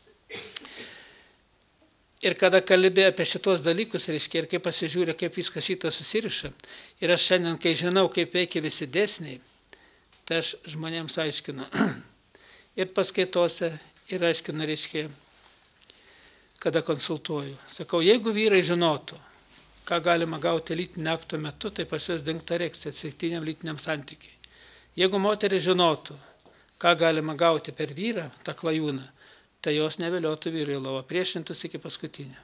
Ir kada kalbė apie šitos dalykus, reiškia, ir kaip pasižiūrė, kaip viskas šitą susiriša, ir aš šiandien, kai žinau, kaip veikia visi dėsniai, tai aš žmonėms aiškinu. Ir paskaitose, ir aiškinu, reiškia, kada konsultuoju. Sakau, jeigu vyrai žinotų, ką galima gauti lytinio akto metu, tai pas juos dingtų erekcija atsitiktiniam lytiniam santykiui. Jeigu moteris žinotų, ką galima gauti per vyrą, tą klajūną, tai jos neviliotų vyrai į lovą, priešintųsi iki paskutinio.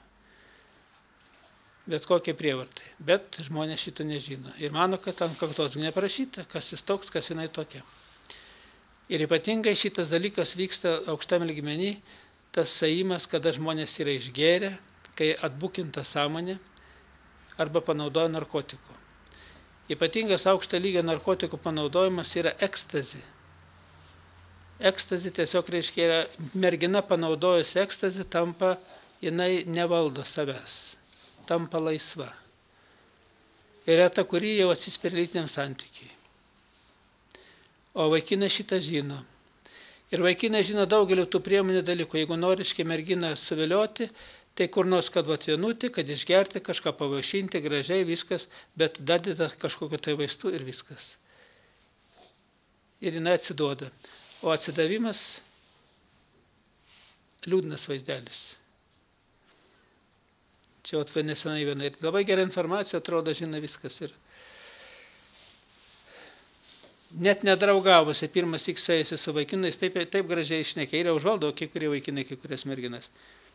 Bet kokie prievartai. Bet žmonės šito nežino. Ir mano, kad ant kaktos neparašyta, kas jis toks, kas jinai tokia. Ir ypatingai šitas dalykas vyksta aukštam lygmenį, tas saimas, kada žmonės yra išgėrę, kai atbukinta sąmonė arba panaudoja narkotikų. Ypatingas aukšto lygio narkotikų panaudojimas yra ekstazi. Ekstazi tiesiog reiškia, yra mergina panaudojus ekstazi, tampa, jinai nevaldo savęs, tampa laisva. Yra ta, kuri jau atsispiria lytiniam santykiui. O vaikinai šitą žino. Ir vaikinai žino daugelį tų priemonių dalykų. Jeigu noriškai merginą suvilioti, tai kur nors, kad vienutį, kad išgerti, kažką pavaišinti, gražiai, viskas, bet dadeda kažkokiu tai vaistų ir viskas. Ir jinai atsiduoda. O atsidavimas liūdnas vaizdelis. Čia nesenai viena. Ir labai gera informacija, atrodo, žino viskas. Ir net nedraugavusi pirmas įksėjusi su vaikinais, taip gražiai išnekė. Ir užvaldo kai kurie vaikinai, kai kurias merginas.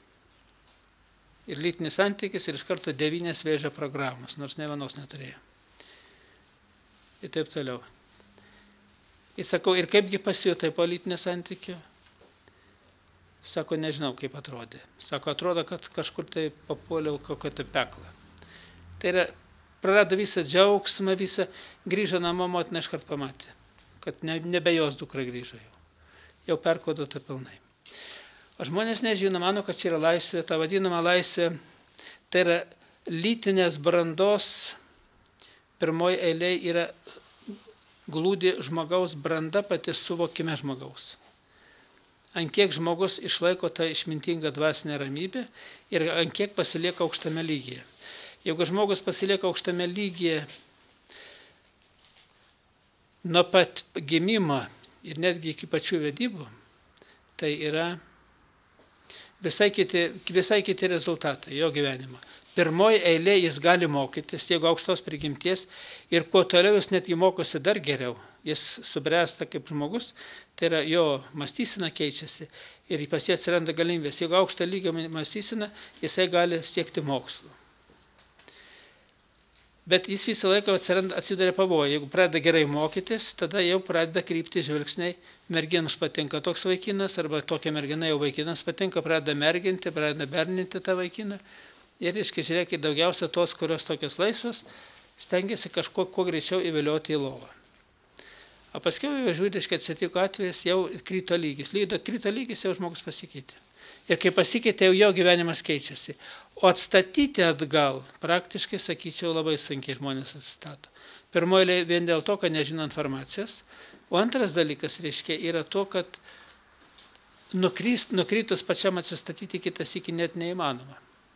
Ir lytinis santykis, ir iš karto 9 vėžio programos, nors ne vienos neturėjo. Ir taip toliau. Ir sakau, ir kaipgi pasijutai po lytinio santykio? Sako, nežinau, kaip atrodė. Sako, atrodo, kad kažkur tai papuoliau kokią tai peklą. Tai yra, prarado visą džiaugsmą, visą, grįžo namo, motina iškart pamatė, kad nebe jos dukra grįžo jau. Jau perkoduota pilnai. O žmonės nežino, mano, kad čia yra laisvė, ta vadinama laisvė, tai yra lytinės brandos, pirmoji eilė yra glūdi žmogaus branda pati suvokime žmogaus. Ant kiek žmogus išlaiko tą išmintingą dvasinę ramybę ir ant kiek pasilieka aukštame lygyje. Jeigu žmogus pasilieka aukštame lygyje nuo pat gimimo ir netgi iki pačių vedybų, tai yra visai kiti rezultatai jo gyvenimo. Pirmoji eilė jis gali mokytis, jeigu aukštos prigimties, ir kuo toliau jis netgi mokosi dar geriau, jis subręsta kaip žmogus, tai yra jo mąstysena keičiasi ir pas jį atsiranda galimybės. Jeigu aukštą lygio mąstysena, jisai gali siekti mokslo. Bet jis visą laiką atsiduria pavojų. Jeigu pradeda gerai mokytis, tada jau pradeda krypti žvilgsniai, merginos patinka toks vaikinas, arba tokia mergina jau vaikinas patinka, pradeda merginti, pradeda berninti tą vaikiną. Ir, reiškia, žiūrėkit, daugiausia tos, kurios tokios laisvos, stengiasi kažko kuo greičiau įvilioti į lovą. O paskiau jau žiūrė, reiškia, atsitiko atvejas, jau krito lygis. Krito lygis, jau žmogus pasikeitė. Ir kai pasikeitė, jau jo gyvenimas keičiasi. O atstatyti atgal, praktiškai, sakyčiau, labai sunkiai žmonės atsistato. Pirmoji vien dėl to, kad nežino informacijos. O antras dalykas, reiškia, yra to, kad nukritus pačiam atsistatyti kitas iki net neįmanoma.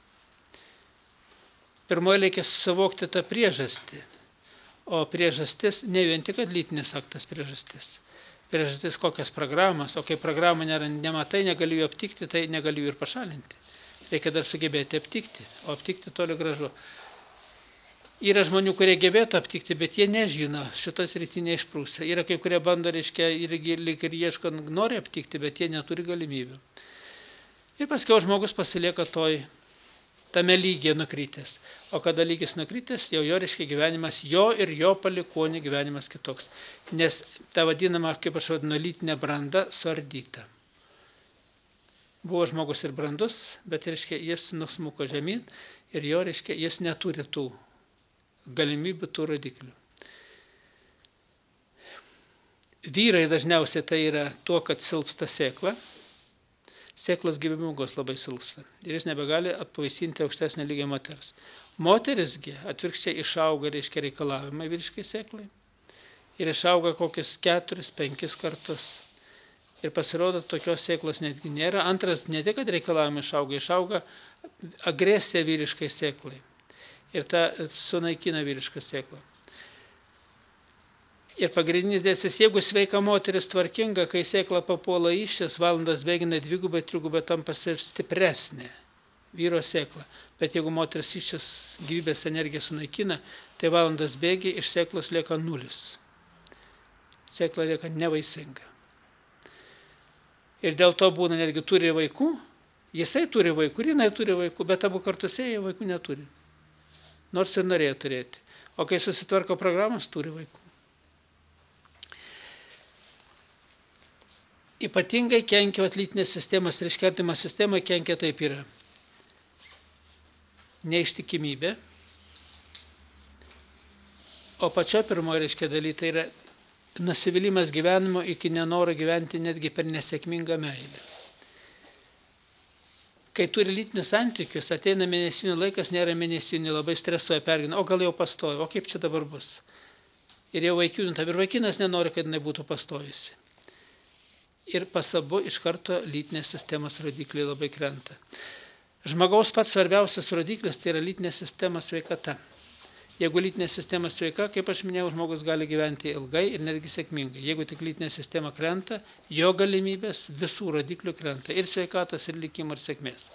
Pirmoji reikia suvokti tą priežastį, o priežastis ne vien tik, kad lytinis aktas priežastis. Priežastis kokias programas, o kai programą nematai, negali jų aptikti, tai negali jų ir pašalinti. Reikia dar sugebėti aptikti, o aptikti toli gražu. Yra žmonių, kurie gebėtų aptikti, bet jie nežino, šitos rytį neišprūsę. Yra kai kurie bando, reiškia, irgi lyg ir ieško, nori aptikti, bet jie neturi galimybių. Ir paskiau žmogus pasilieka tame lygyje nukrytęs. O kada lygis nukrytęs, jau jo, reiškia, gyvenimas, jo ir jo palikuonių gyvenimas kitoks. Nes ta vadinama, kaip aš vadinu, lytinė branda suardyta. Buvo žmogus ir brandus, bet, reiškia, jis nusmuko žemyn ir jo, reiškia, jis neturi tų galimybių, tų rodiklių. Vyrai dažniausiai tai yra tuo, kad silpsta sėkla. Sėklos gyvybingos labai silpsta ir jis nebegali apvaisinti aukštesnio lygio moters. Moterisgi atvirkščiai išauga, reiškia, reikalavimai vyriškai sėklai ir išauga kokius 4-5 kartus. Ir pasirodo, tokios sėklos netgi nėra. Antras, ne tik, kad reikalavimai išauga agresija vyriškai sėklai ir ta sunaikina vyrišką sėklą. Ir pagrindinis dėsis, jeigu sveika moteris tvarkinga, kai sėkla papuola iščias, valandos bėgina 2-3 tampa stipresnė vyro sėkla. Bet jeigu moteris iščias gyvybės energiją sunaikina, tai valandos bėgi iš sėklos lieka 0. Sėkla lieka nevaisinga. Ir dėl to būna netgi turi vaikų, jisai turi vaikų, ir jinai turi vaikų, bet abu kartu sėja vaikų neturi. Nors ir norėjo turėti. O kai susitvarko programas, turi vaikų. Ypatingai kenkia lytinės sistemas ir iškertimo sistema kenkia taip yra. Neištikimybė. O pačio pirmoji, reiškia, daly tai yra nusivylimas gyvenimo iki nenoro gyventi netgi per nesėkmingą meilę. Kai turi lytinius santykius, ateina mėnesinių laikas, nėra mėnesinių, labai stresuoja, pergina, o gal jau pastoja, o kaip čia dabar bus? Ir jau vaikinas, ir vaikinas nenori, kad jinai būtų pastojusi. Ir pas abu iš karto lytinės sistemos rodikliai labai krenta. Žmogaus pats svarbiausias rodiklis tai yra lytinės sistemos sveikata. Jeigu lytinė sistema sveika, kaip aš minėjau, žmogus gali gyventi ilgai ir netgi sėkmingai. Jeigu tik lytinė sistema krenta, jo galimybės visų rodiklių krenta. Ir sveikatos, ir likimo, ir sėkmės.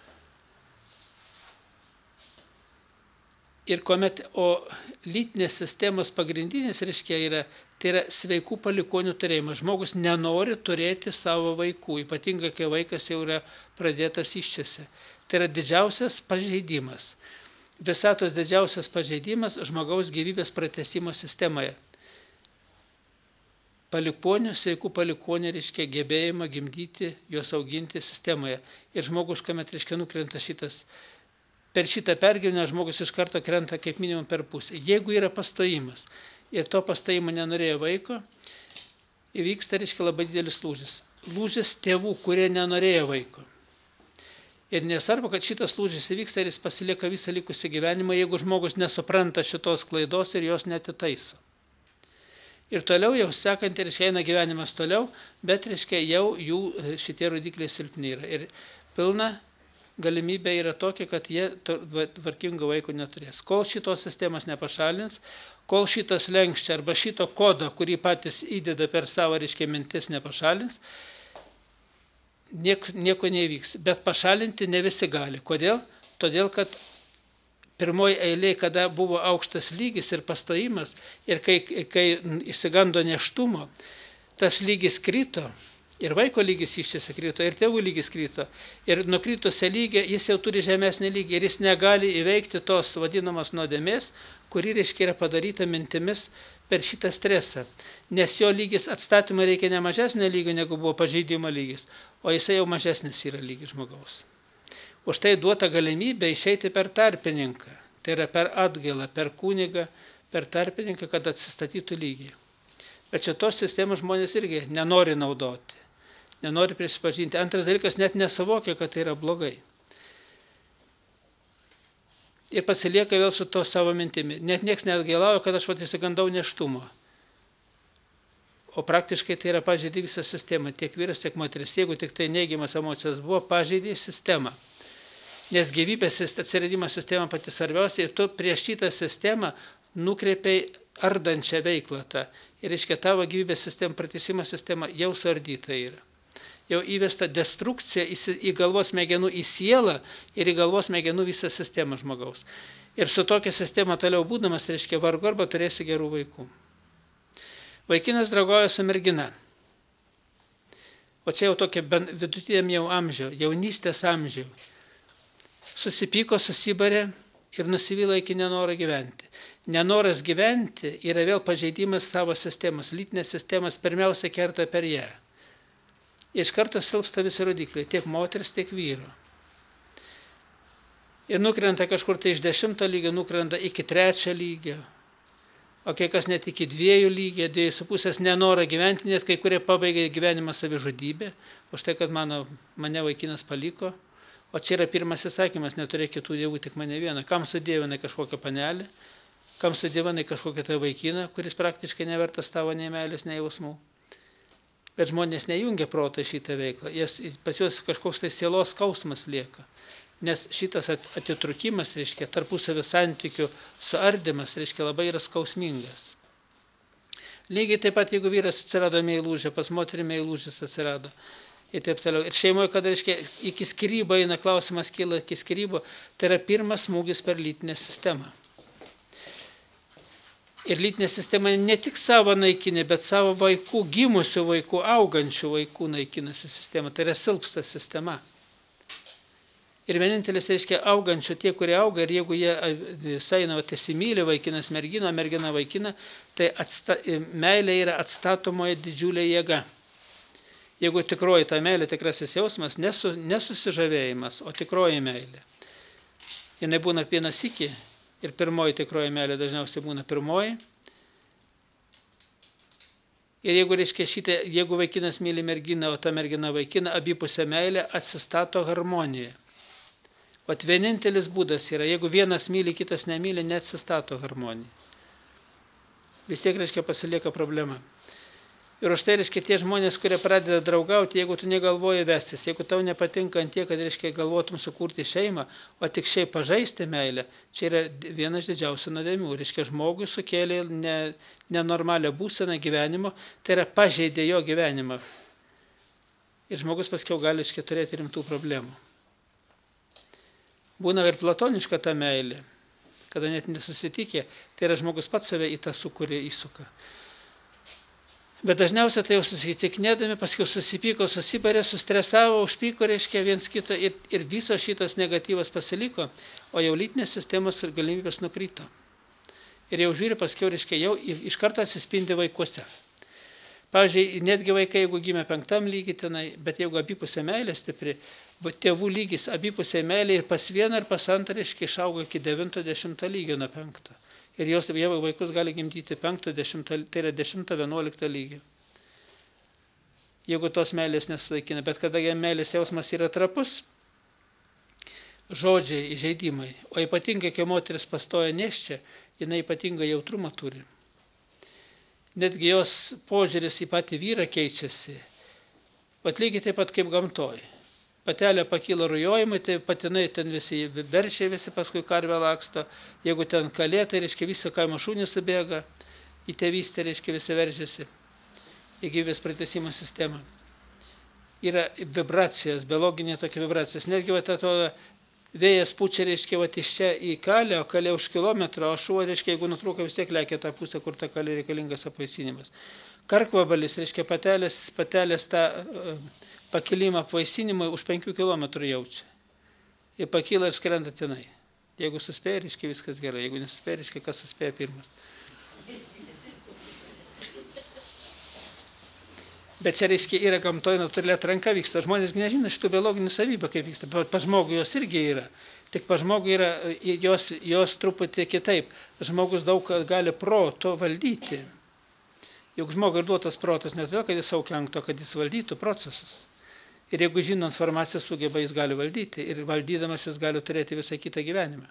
Ir kuomet, o lytinės sistemos pagrindinis, reiškia, tai yra sveikų palikonių turėjimas. Žmogus nenori turėti savo vaikų, ypatingai kai vaikas jau yra pradėtas iščiose. Tai yra didžiausias pažeidimas. Visatos didžiausias pažeidimas žmogaus gyvybės pratęsimo sistemoje. palikonių, sveikų palikonių, reiškia, gebėjimą gimdyti, juos auginti sistemoje. Ir žmogus, kuomet, reiškia, nukrenta per šitą pergyvenimą, žmogus iš karto krenta kaip minimum per pusę. Jeigu yra pastojimas ir to pastojimo nenorėjo vaiko, įvyksta, reiškia, labai didelis lūžis. Lūžis tėvų, kurie nenorėjo vaiko. Ir nesvarbu, kad šitas lūžis įvyksta ir jis pasilieka visą likusį gyvenimą, jeigu žmogus nesupranta šitos klaidos ir jos netitaiso. Ir toliau jau sekant, reiškia, eina gyvenimas toliau, bet, reiškia, jau jų šitie rodikliai silpni yra. Ir pilna galimybė yra tokia, kad jie tvarkingo vaiko neturės. Kol šitos sistemas nepašalins, kol šitas lenkščia arba šito kodo, kurį patys įdeda per savo, reiškia, mintis nepašalins, nieko nevyks. Bet pašalinti ne visi gali. Kodėl? Todėl, kad pirmoji eilė, kada buvo aukštas lygis ir pastojimas, ir kai išsigando nėštumo, tas lygis krito, ir vaiko lygis iščiasi krito, ir tėvų lygis krito. Ir nukritusią lygį jis jau turi žemesnį lygį, ir jis negali įveikti tos vadinamos nuodėmės, kuri, reiškia, yra padaryta mintimis per šitą stresą. Nes jo lygis atstatymą reikia ne mažesnio lygio, negu buvo pažeidimo lygis, o jisai jau mažesnis yra lygis žmogaus. Už tai duota galimybė išeiti per tarpininką, tai yra per atgailą, per kunigą, per tarpininką, kad atsistatytų lygiai. Bet šitos sistemos žmonės irgi nenori naudoti, nenori prisipažinti. Antras dalykas, net nesuvokia, kad tai yra blogai. Ir pasilieka vėl su to savo mintimi. Net nieks neatgailauja, kad aš įsigandau nėštumo. O praktiškai tai yra pažeidė visą sistemą, tiek vyras, tiek moteris. Jeigu tik tai neigiamas emocijos buvo, pažeidė sistemą. Nes gyvybės atsiradimo sistema pati svarbiausia, ir tu prieš šitą sistemą nukreipiai ardančią veiklą tą. Ir reiškia, tavo gyvybės sistema, pratęsimo sistema jau suardyta yra. Jau įvesta destrukcija į galvos smegenų, į sielą ir į galvos smegenų visą sistemą žmogaus. Ir su tokia sistema toliau būdamas, reiškia, vargu arba turėsi gerų vaikų. Vaikinas draugauja su mergina. O čia jau tokia vidutiniam jau amžiau, jaunystės amžiau. Susipyko, susibarė ir nusivylė iki nenoro gyventi. Nenoras gyventi yra vėl pažeidimas savo sistemos, lytinės sistemas pirmiausia kerta per ją. Iš karto silpsta visi rodikliai, tiek moteris, tiek vyro. Ir nukrenta kažkur tai iš 10 lygio, nukrenta iki 3 lygio. O kai kas net iki 2 lygio, 2,5 nenorą gyventi, net kai kurie pabaigė gyvenimą savižudybę, už tai, kad mane vaikinas paliko. O čia yra pirmas įsakymas, neturėk kitų dievų, tik mane vieną. Kam sudievinai kažkokią panelį, kam sudievinai kažkokią tai vaikiną, kuris praktiškai nevertas tavo nei meilės, nei jausmų. Bet žmonės nejungia proto šitą veiklą, pas juos kažkoks tai sielos skausmas lieka. Nes šitas atitrukimas, reiškia, tarpusavio santykių suardymas, reiškia, labai yra skausmingas. Lygiai taip pat, jeigu vyras atsirado meilužė, pas moterį meilužės atsirado. Ir taip toliau. Ir šeimoje, kad, reiškia, iki skrybo eina, klausimas kyla iki skrybo, tai yra pirmas smūgis per lytinę sistemą. Ir lytinė sistema ne tik savo naikinė, bet savo vaikų, gimusių vaikų, augančių vaikų naikinasi sistema. Tai yra silpsta sistema. Ir vienintelis, reiškia, augančių tie, kurie auga, ir jeigu jie saina, įsimylė vaikinas merginą, mergina vaikiną, tai meilė yra atstatomoje didžiulė jėga. Jeigu tikroji ta meilė, tikrasis jausmas, nesusižavėjimas, o tikroji meilė. Jinai būna vienas iki ir pirmoji tikroji meilė dažniausiai būna pirmoji. Ir jeigu, reiškia, jeigu vaikinas myli merginą, o ta mergina vaikina, abipusė meilė atsistato harmonija. O vienintelis būdas yra, jeigu vienas myli, kitas nemyli, neatsistato harmonija. Vis tiek, reiškia, pasilieka problema. Ir už tai, reiškia, tie žmonės, kurie pradeda draugauti, jeigu tu negalvoji vestis, jeigu tau nepatinka ant tiek, kad, reiškia, galvotum sukurti šeimą, o tik šiaip pažaisti meilę, čia yra vienas didžiausių nuodėmių. Reiškia, žmogui sukėlė nenormalią būseną gyvenimo, tai yra pažeidė jo gyvenimą. Ir žmogus paskiau gali, reiškia, turėti rimtų problemų. Būna ir platoniška ta meilė, kada net nesusitikė, tai yra žmogus pats save į tą sukūrį įsuka. Bet dažniausiai tai jau susitikinėdami, paskui susipyko, susibarė, sustresavo, užpyko, reiškia, viens kito ir viso šitas negatyvas pasiliko, o jau lytinės sistemos ir galimybės nukrito. Ir jau žiūri, paskui, reiškia, jau iš karto atsispindi vaikuose. Pavyzdžiui, netgi vaikai, jeigu gimė 5 lygy tenai, bet jeigu abipusė meilė stipri, tėvų lygis abipusė meilė ir pas vieną ir pas antrą, reiškia, išauga iki 9-10 lygio nuo 5. Ir jie vaikus gali gimdyti 5-10, tai yra 10-11 lygio. Jeigu tos meilės nesulaikina, bet kada meilės jausmas yra trapus, žodžiai, įžeidimai, o ypatingai, kai moteris pastoja neščia, jinai ypatingą jautrumą turi. Netgi jos požiūris į patį vyrą keičiasi, bet lygiai taip pat kaip gamtoj. Patelė pakyla rujojimai, tai patinai ten visi verčiai, visi paskui karvę laksto, jeigu ten kalė, tai reiškia visą kaimo šunį subėga, į tėvystę reiškia visi veržiasi, į gyvybės pratęsimo sistemą. Yra vibracijos, biologinė tokia vibracijos, netgi atrodo, vėjas pučia, reiškia, iš čia į kalę, o kalė už kilometrą, o šuo, reiškia, jeigu nutrūka, vis tiek lekia tą pusę, kur ta kalė reikalingas apvaisinimas. Karkvabalis, reiškia, patelės tą pakilimą apvaisinimui už 5 kilometrų jaučia. Jie pakyla ir skrenda tenai. Jeigu suspėja, reiškia, viskas gerai. Jeigu nesuspėja, reiškia, kas suspėja pirmas. Bet čia, reiškia, yra gamtoje natūrali atranka vyksta. Žmonės nežino šitų biologinių savybių, kaip vyksta. Pas žmogų jos irgi yra. Tik pas žmogų yra jos truputį kitaip. Žmogus daug gali proto valdyti. Juk žmogui ir duotas protas ne todėl, kad jis sau kenktų, kad jis valdytų procesus. Ir jeigu žino informaciją sugeba, jis gali valdyti. Ir valdydamas jis gali turėti visą kitą gyvenimą.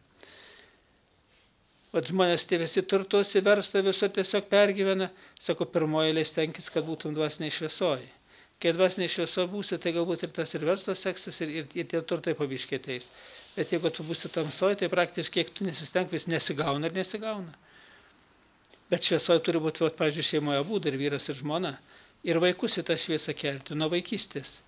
Vat žmonės tie visi turtus į verslą visur tiesiog pergyvena, sako, pirmoji eilė stenkis, kad būtum dvasiniai šviesoj. Kai dvasiniai šviesoj būsi, tai galbūt ir tas ir verslas seksis, ir tie turtai pabiškiai ateis. Bet jeigu tu būsi tamsoj, tai praktiškai, kiek tu nesistenk, vis nesigauna ir nesigauna. Bet šviesoj turi būti, pavyzdžiui, šeimoje abu, ir vyras, ir žmona, ir vaikus į tą šviesą kelti nuo vaikystės.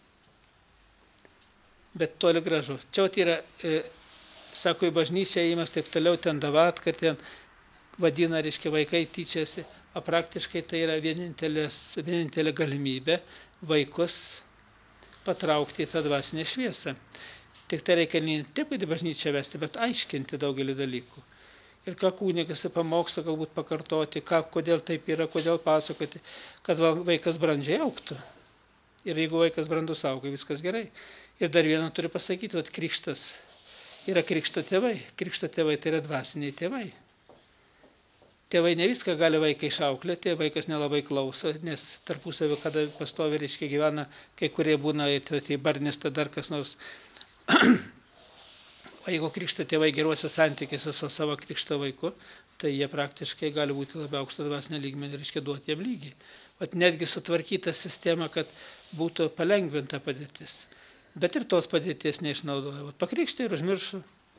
Bet toli gražu. Čia yra... Sako, į bažnyčią įimas taip toliau, ten davatka, ten vadina, reiškia, vaikai tyčiasi, o praktiškai tai yra vienintelė galimybė vaikus patraukti į tą dvasinę šviesą. Tik tai reikia ne taip, kad į bažnyčią vesti, bet aiškinti daugelį dalykų. Ir ką kunigas pamokslą galbūt pakartoti, kodėl taip yra, kodėl pasakoti, kad vaikas brandžiai augtų. Ir jeigu vaikas brandus auga, viskas gerai. Ir dar vieną turiu pasakyti, kad krikštas yra krikšto tėvai. Krikšto tėvai tai yra dvasiniai tėvai. Tėvai ne viską gali vaiką išauklėti, vaikas nelabai klauso, nes tarpusavio, kada pastovi, reiškia, gyvena, kai kurie būna, tai barnis, tai dar kas nors. O jeigu krikšto tėvai geruose santykiuose su savo krikšto vaiku, tai jie praktiškai gali būti labai aukšto dvasinio lygmenį, reiškia, duoti jam lygį. Vat netgi sutvarkyta sistema, kad būtų palengvinta padėtis. Bet ir tos padėties neišnaudoja. Pakrikštė ir užmiršo.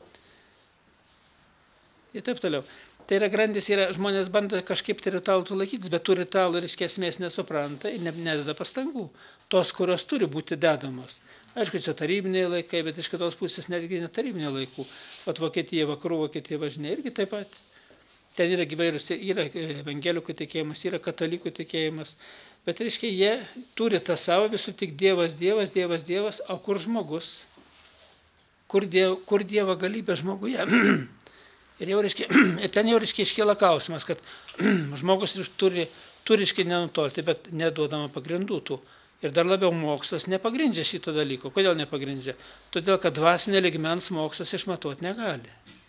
Ir taip toliau. Tai yra grandis, žmonės bando kažkaip tai ritualų laikytis, bet tų ritualų, reiškia, esmės nesupranta ir nededa pastangų. Tos, kurios turi būti dedamos. Aišku, čia tarybiniai laikai, bet iš kitos pusės netgi netarybiniai laikų. Vat Vokietija, vakarų Vokietija važinė irgi taip pat. Ten yra įvairūs, yra evangelikų tikėjimas, yra katalikų tikėjimas. Bet, reiškia, jie turi tą savo visų tik Dievas, Dievas, Dievas, Dievas, o kur žmogus? Kur Dievo galybė žmoguje? Ir ten jau, reiškia, iškyla klausimas, kad žmogus turi reiškia, nenutolti, bet neduodama pagrindų tų. Ir dar labiau mokslas nepagrindžia šito dalyko. Kodėl nepagrindžia? Todėl, kad dvasinė lygmens mokslas išmatuoti negali.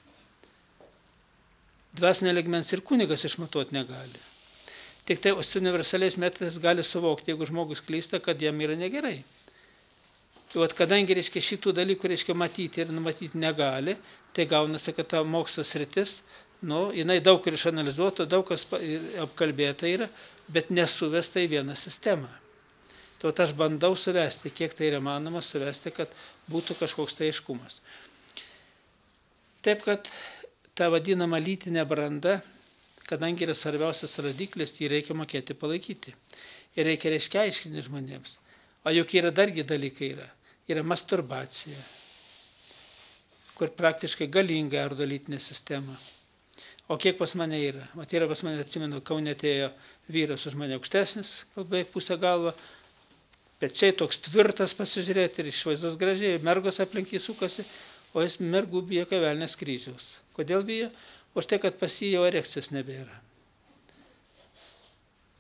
Dvasinė lygmens ir kunigas išmatuoti negali. Tik tai su universaliais metodais gali suvokti, jeigu žmogus klysta, kad jam yra negerai. Tai kadangi, reiškia, šitų dalykų, reiškia, matyti ir numatyti negali, tai gaunasi, kad ta mokslas sritis, jinai daug ir išanalizuota, daug kas apkalbėta yra, bet nesuvesta į vieną sistemą. Tai aš bandau suvesti, kiek tai yra manoma suvesti, kad būtų kažkoks tai aiškumas. Taip, kad ta vadinama lytinė branda, kadangi yra svarbiausias rodiklis, jį reikia mokėti palaikyti. Ir reikia, reiškia, aiškinti žmonėms. O juk yra dargi dalykai yra. Yra masturbacija, kur praktiškai galingai ardo lytinę sistemą. O kiek pas mane yra? Mat yra pas mane, atsimenu, Kaune atėjo vyras už mane aukštesnis, beveik pusę galvą, pečiai toks tvirtas pasižiūrėti ir išvaizdos gražiai, mergos aplink jį sukasi, o jis mergų bijo kaip velnias kryžiaus. Kodėl bijo? Už tai, kad pas jį jau erekcijos nebėra.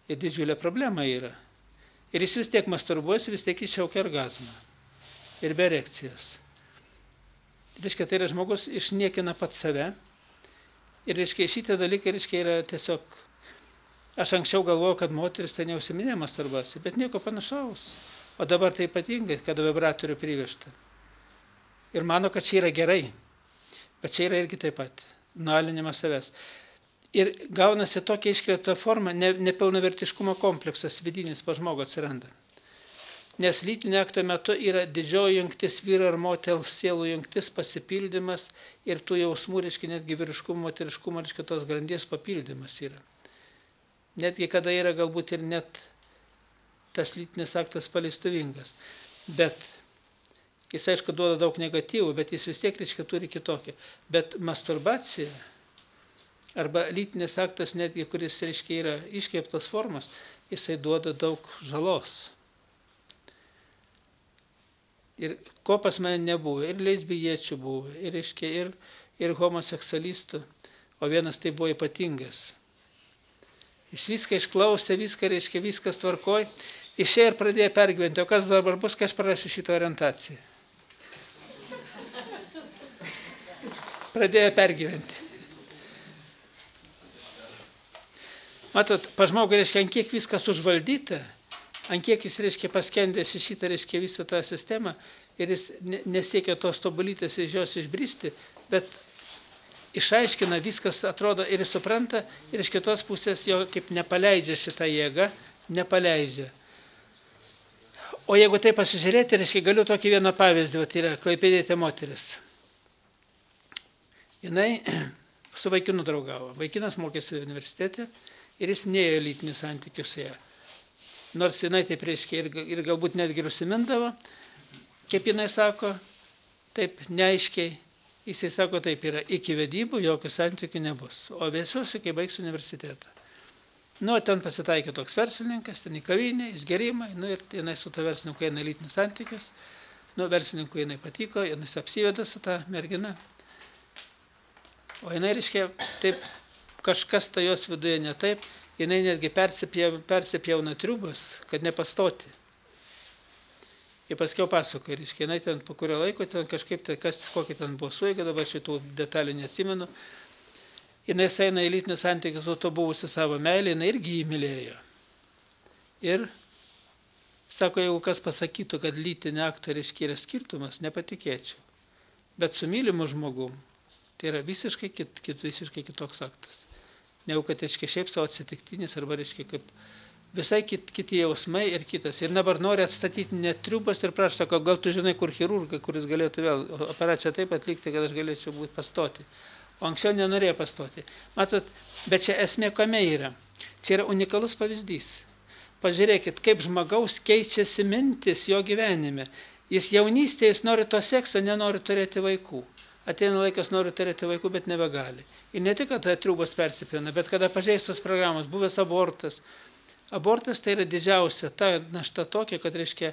ir didžiulė problema yra. Ir jis vis tiek masturbuosi, vis tiek iššaukia orgazmą. Ir be erekcijos. Reiškia, tai yra žmogus išniekina pat save. Ir reiškia, šitie dalykai yra tiesiog... Aš anksčiau galvojau, kad moteris tai neužsiminė masturbacija, bet nieko panašaus. O dabar tai ypatingai, kada vibratorių privežta. Ir mano, kad čia yra gerai. Bet čia yra irgi taip pat. Nualinimas savęs. Ir gaunasi tokia iškreipta forma, nepilnavertiškumo kompleksas vidinis pas žmogų atsiranda. Nes lytinio akto metu yra didžioji jungtis vyro ir moters sielų jungtis, pasipildymas ir tų jausmų, reiškia netgi vyriškumo, moteriškumo, reiškia tos grandies papildymas yra. Netgi kada yra galbūt ir net tas lytinis aktas paleistuvingas. Bet jis aišku duoda daug negatyvų, bet jis vis tiek, reiškia, turi kitokį. Bet masturbacija arba lytinis aktas netgi, kuris, reiškia, yra iškreiptos formos, jisai duoda daug žalos. Ir ko pas mane nebuvo, ir lesbiečių buvo, ir, reiškia, ir homoseksualistų, o vienas tai buvo ypatingas. Jis viską išklausė, reiškia, viskas tvarkoj, išėjo ir pradėjo pergyventi, o kas dabar bus, kai aš prarasiu šitą orientaciją. Pradėjo pergyventi. Matot, pa žmogų, reiškia, ant kiek viskas užvaldyta, ant kiek jis, reiškia, paskendęs į šitą, reiškia, visą tą sistemą ir jis nesiekia tos tobulytės iš jos išbristi, bet išaiškina, viskas atrodo ir jis supranta ir iš kitos pusės jo kaip nepaleidžia šitą jėgą, nepaleidžia. O jeigu tai pasižiūrėti, reiškia, galiu tokį vieną pavyzdį, tai yra klaipėdietė moteris. Jinai su vaikinu draugavo. Vaikinas mokėsi universitete ir jis neėjo lytinių santykių su ją. Nors jinai taip reiškia ir galbūt netgi užsimindavo, kaip jinai sako, taip neaiškiai, jisai sako, taip yra, iki vedybų jokių santykių nebus, o vėsiuosi, kai baigs universitetą. Nu, ten pasitaikė toks verslininkas, ten į kavinę, jis gerimai, nu ir jinai su ta verslininku eina lytinius santykius, nu, verslininkui jinai patiko, jinai apsiveda su ta mergina, o jinai, reiškia, taip, kažkas tai jos viduje ne taip, jinai netgi persipjauna triubas, kad nepastoti. Ir paskiau pasakoja, reiškia, jinai ten po kurio laiko, ten kažkaip, tai kokį ten buvo suėga, dabar šitų detalių nesimenu, jinai eina į lytinius santykius su to buvusi savo meilį, jinai irgi jį mylėjo. Ir sako, jeigu kas pasakytų, kad lytinio akto, reiškia, yra skirtumas, nepatikėčiau. Bet su mylimu žmogum, tai yra visiškai kitoks aktas. Negu kad, reiškia, šiaip savo atsitiktinis, arba, reiškia, kaip visai kiti jausmai ir kitas. Ir dabar nori atstatyti net triubas ir prašo, sako, gal tu žinai, kur chirurgai, kuris galėtų vėl operaciją taip atlikti, kad aš galėčiau būti pastoti. O anksčiau nenorėjo pastoti. Matot, bet čia esmė kame yra. Čia yra unikalus pavyzdys. Pažiūrėkit, kaip žmogaus keičiasi mintis jo gyvenime. Jis jaunystėje, jis nori to sekso, nenori turėti vaikų. Ateina laikas, nori turėti vaikų, bet nebegali. Ir ne tik, kad triubas persipina, bet kada pažeistas programos, buvęs abortas. Abortas tai yra didžiausia ta našta tokia, kad, reiškia,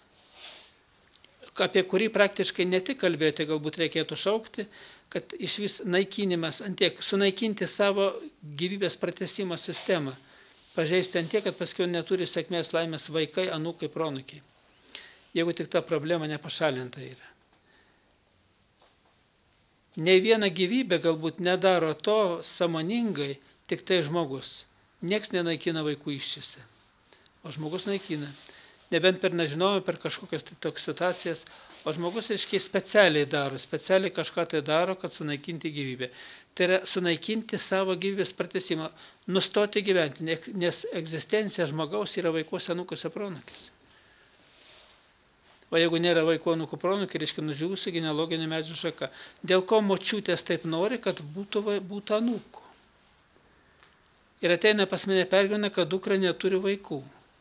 apie kurį praktiškai ne tik kalbėti, galbūt reikėtų šaukti, kad iš vis naikinimas antiek, sunaikinti savo gyvybės pratęsimo sistemą, pažeisti antiek, kad paskiau neturi sėkmės laimės vaikai, anūkai, proanūkiai. Jeigu tik ta problema nepašalinta yra. Nei viena gyvybė galbūt nedaro to sąmoningai, tik tai žmogus. Nieks nenaikina vaikų iščiose, o žmogus naikina. Nebent per nežinojimą, per kažkokias tai tokias situacijas, o žmogus, reiškia, specialiai kažką tai daro, kad sunaikinti gyvybę. Tai yra sunaikinti savo gyvybės pratęsimą, nustoti gyventi, nes egzistencija žmogaus yra vaikuose, anūkuose, proanūkiuose. O jeigu nėra vaikų, anūkų, proanūkių, reiškia, nužuvusi genealoginė medžių šaka. Dėl ko močiutės taip nori, kad būtų anūkų. Ir ateina pas mane pergyvena, kad dukra neturi vaikų.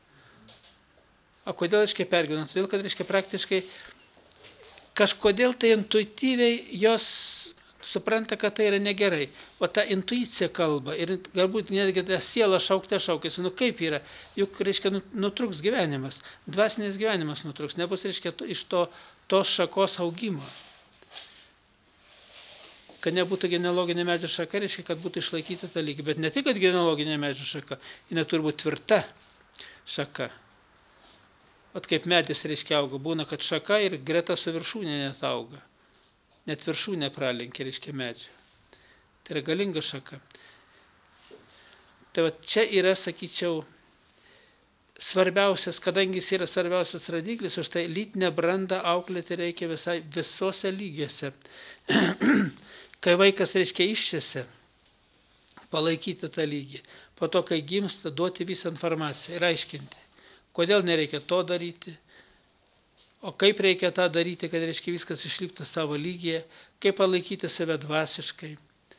O kodėl, reiškia, pergyvena? Todėl, kad, reiškia, praktiškai kažkodėl tai intuityviai jos supranta, kad tai yra negerai. O ta intuicija kalba ir galbūt netgi ta siela šaukėsi. Nu kaip yra? Juk, reiškia, nutruks gyvenimas. Dvasinis gyvenimas nutruks. Nebus, reiškia, iš tos šakos augimo. kad nebūtų genealoginė medžio šaka, reiškia, kad būtų išlaikyta ta lygį. Bet ne tik, kad genealoginė medžio šaka, jinai turi būti tvirta šaka. Vat kaip medis, reiškia, auga, būna, kad šaka ir greta su viršūnė net auga. Net viršūnė pralenkia, reiškia, medžio. Tai yra galinga šaka. Tai va čia yra, sakyčiau, svarbiausias, kadangi jis yra svarbiausias rodiklis, už tai lytinę brandą auklėti reikia visose lygiuose. Kai vaikas, reiškia, iščiasi, palaikyti tą lygį. Po to, kai gimsta, duoti visą informaciją ir aiškinti, kodėl nereikia to daryti, o kaip reikia tą daryti, kad, reiškia, viskas išliktų savo lygyje, kaip palaikyti save dvasiškai,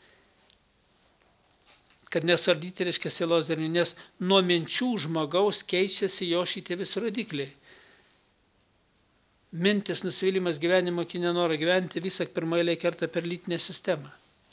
kad nesardyti, reiškia, sielos derinių, nes nuo minčių žmogaus keičiasi jo šitie visi rodikliai. Mintis, nusivylimas gyvenimo, kai nenori gyventi, visą pirmą eilę kerta per lytinę sistemą.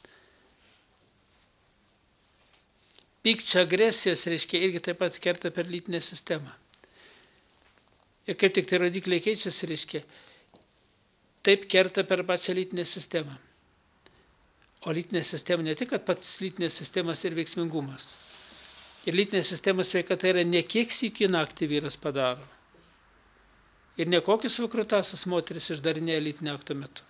Pykčio agresijos, reiškia, irgi taip pat kerta per lytinę sistemą. Ir kaip tik tai rodikliai keičiasi, reiškia, taip kerta per pačią lytinę sistemą. O lytinė sistema ne tik, kad pats lytinės sistemas ir veiksmingumas. Ir lytinė sistema sveikata yra ne kiek sykį naktį vyras padaro. Ir ne kokius vikrutasias moteris išdarinėja lytinio akto metu.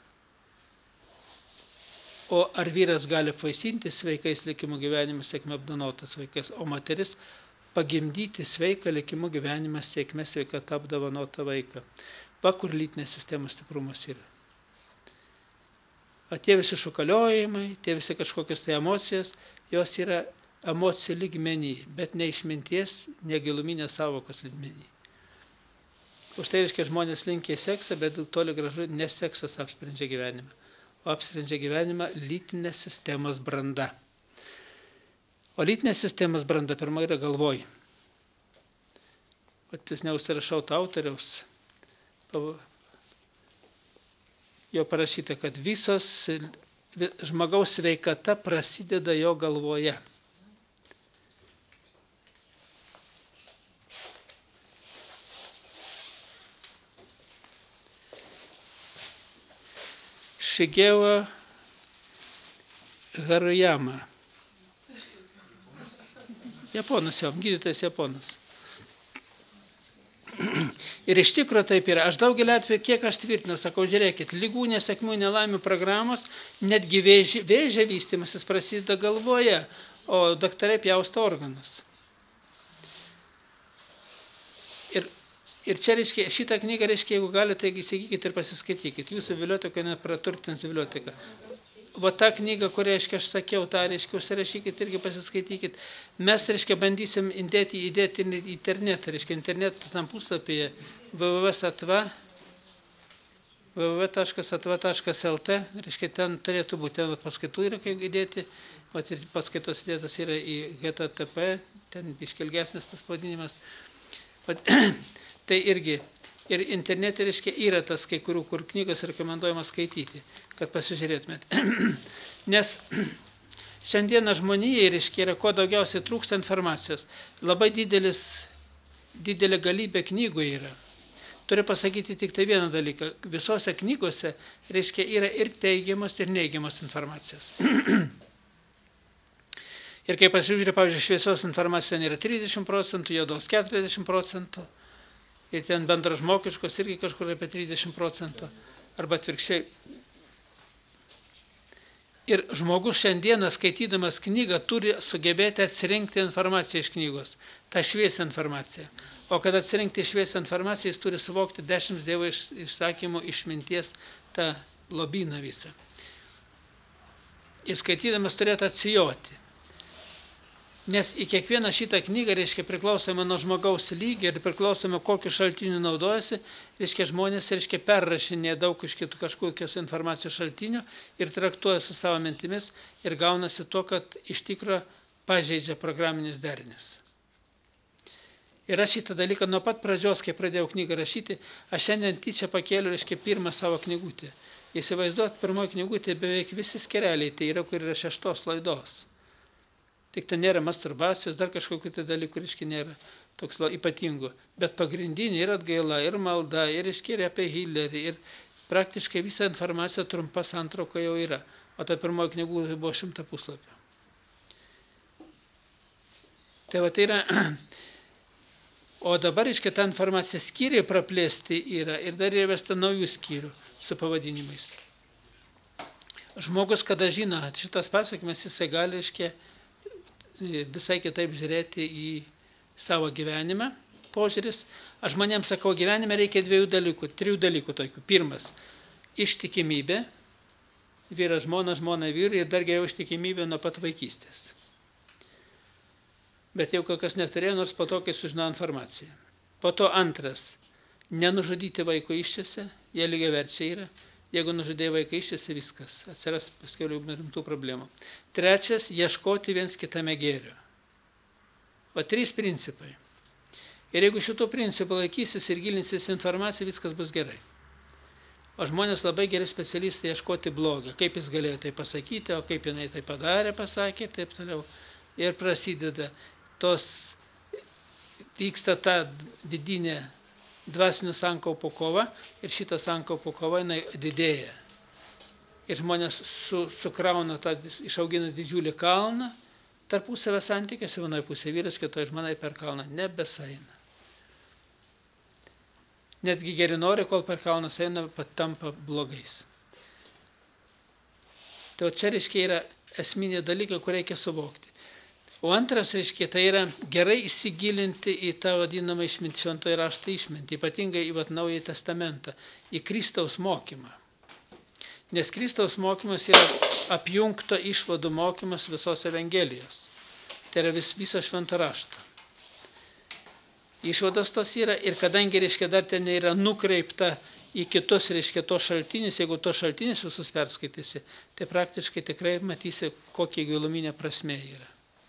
O ar vyras gali apvaisinti sveikais likimo gyvenimu sėkme apdovanotas vaikais, o moteris pagimdyti sveiką likimo gyvenimą sėkme sveikata apdovanotą vaiką. Va kur lytinės sistemos stiprumas yra. O tie visi šukaliojimai, tie visi kažkokios tai emocijos, jos yra emocijų lygmenį, bet ne išminties, ne giluminės savokos lygmenį. Už tai, reiškia, žmonės linkia seksą, bet toli gražu ne seksas apsprendžia gyvenimą, o apsprendžia gyvenimą lytinės sistemos branda. O lytinės sistemos branda pirma yra galvoj. Vat jūs neužsirašau autoriaus, jo parašyta, kad visos žmogaus sveikata prasideda jo galvoje. Šigeo Haruyama. Japonas jau, gydytojas Japonas. Ir iš tikrųjų taip yra. Aš daugelį atveju, kiek aš tvirtinau, sakau, žiūrėkit, lygų, nesėkmių, nelaimių programos, netgi vėžio vystymasis prasideda galvoje, o daktarai pjausto organus. Ir čia, reiškia, šitą knygą, reiškia, jeigu galite, įsigykit ir pasiskaitykit. Jūsų biblioteka nepraturtins biblioteka. Va tą knygą, kurią, reiškia, aš sakiau, tą, reiškia, užsirašykit irgi pasiskaitykit. Mes, reiškia, bandysim įdėti į internetą, reiškia, internetą tam puslapyje www.atva.lt, reiškia, ten turėtų būti, ten paskaitų yra, kai įdėti, ir paskaitos įdėtas yra į HTTP, ten iškelgesnis tas pavadinimas. Tai irgi, ir internete, reiškia, yra tas kai kurių, kur knygas rekomenduojama skaityti, kad pasižiūrėtumėt. Nes šiandieną žmonijai, reiškia, yra kuo daugiausiai trūksta informacijos. Labai didelė galybė knygų yra. Turiu pasakyti tik tai vieną dalyką. Visose knygose, reiškia, yra ir teigiamas, ir neigiamas informacijos. Ir kai pasižiūrė, pavyzdžiui, šviesos informacija yra 30%, juodos 40%. Ir ten bendražmogiškos irgi kažkur apie 30%, arba atvirkščiai. Ir žmogus šiandieną skaitydamas knygą turi sugebėti atsirinkti informaciją iš knygos, tą šviesią informaciją. O kad atsirinkti šviesią informaciją, jis turi suvokti 10 Dievo išsakymų išminties tą lobyną visą. Ir skaitydamas turėtų atsijoti. Nes į kiekvieną šitą knygą, reiškia, priklausomai nuo žmogaus lygio ir priklausomai kokiu šaltiniu naudojasi, reiškia, žmonės, reiškia, perrašinė daug iš kitų kažkokios informacijos šaltinių ir traktuoja su savo mintimis ir gaunasi to, kad iš tikro pažeidžia programinis derinius. Ir aš šitą dalyką nuo pat pradžios, kai pradėjau knygą rašyti, aš šiandien tyčia pakėliau, reiškia, pirmą savo knygutę. Įsivaizduot, pirmoji knygutė beveik visi skereliai, tai yra, kur yra 6 laidos. Tik ten nėra masturbacijos, dar kažkokių tai dalykų, reiškia, nėra toks ypatingų. Bet pagrindinė yra atgaila, ir malda, ir išskiria apie Hitlerį, ir praktiškai visa informacija trumpa santrauka jau yra. o ta pirmoji knygų buvo 100 puslapių. Tai va tai yra, o dabar iš kitą informaciją skyriai praplėsti yra ir dar įvesta naujų skyrių su pavadinimais. Žmogus, kada žino šitas pasakmes, jisai gali visai kitaip žiūrėti į savo gyvenimą. Požiūris, aš žmonėms sakau, gyvenime reikia 3 dalykų tokių. Pirmas, ištikimybė, vyras žmona, žmona vyrui ir dar geriau ištikimybė nuo pat vaikystės. Bet jau kas neturėjo, nors po to, kai sužino informaciją. Po to antras, nenužudyti vaiko iščiose, jie lygiai verčiai yra. Jeigu nužudėjai vaiką iščiose, viskas, atsiras paskiau rimtų problemų. Trečias, ieškoti viens kitame gėrio. Va 3 principai. Ir jeigu šitų principų laikysis ir gilinsis informaciją, viskas bus gerai. O žmonės labai geri specialistai ieškoti blogio. Kaip jis galėjo tai pasakyti, o kaip jinai tai padarė, pasakė ir taip toliau. Ir prasideda vyksta ta vidinė dvasinių sankaupų kova ir šitą sankaupų kova jinai didėja. Ir žmonės sukrauna išaugina didžiulį kalną, tarpusavio santykiuose, vienoje pusėje vyras, kitoje žmonai per kalną nebesaina. Netgi geri nori, kol per kalną eina, tampa blogais. Tai čia reiškia yra esminė dalykai, kur reikia suvokti. O antras, reiškia, tai yra gerai įsigilinti į tą vadinamą šventojo rašto išmintį, ypatingai į Naująjį testamentą, į Kristaus mokymą. Nes Kristaus mokymas yra apjungto išvadų mokymas visos Evangelijos. Tai yra viso švento rašto. Išvados tos yra ir kadangi, reiškia, dar ten yra nukreipta į kitus, reiškia, tos šaltinius, jeigu tos šaltinius visus perskaitysi, tai praktiškai tikrai matysi, kokia giluminė prasmė yra.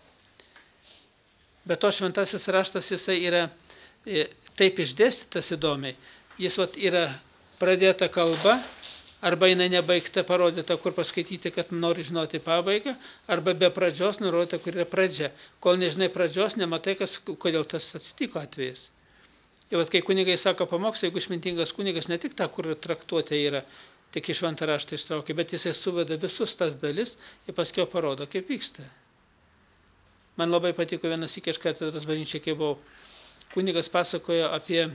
Bet to šventasis raštas jisai yra taip išdėstytas įdomiai, jis yra pradėta kalba, arba jinai nebaigta parodyta, kur paskaityti, kad nori žinoti pabaigą, arba be pradžios nurodyta, kur yra pradžia. Kol nežinai pradžios, nematai, kodėl tas atsitiko atvejais. Ir kai kunigai sako pamokslą, jeigu išmintingas kunigas ne tik tą, kur traktuotė yra, tik iš šventą raštą ištraukia, bet jisai suveda visus tas dalis ir paskiau parodo, kaip vyksta. Man labai patiko vienas iki katedros bažnyčiai, kai buvau. Kunigas pasakojo apie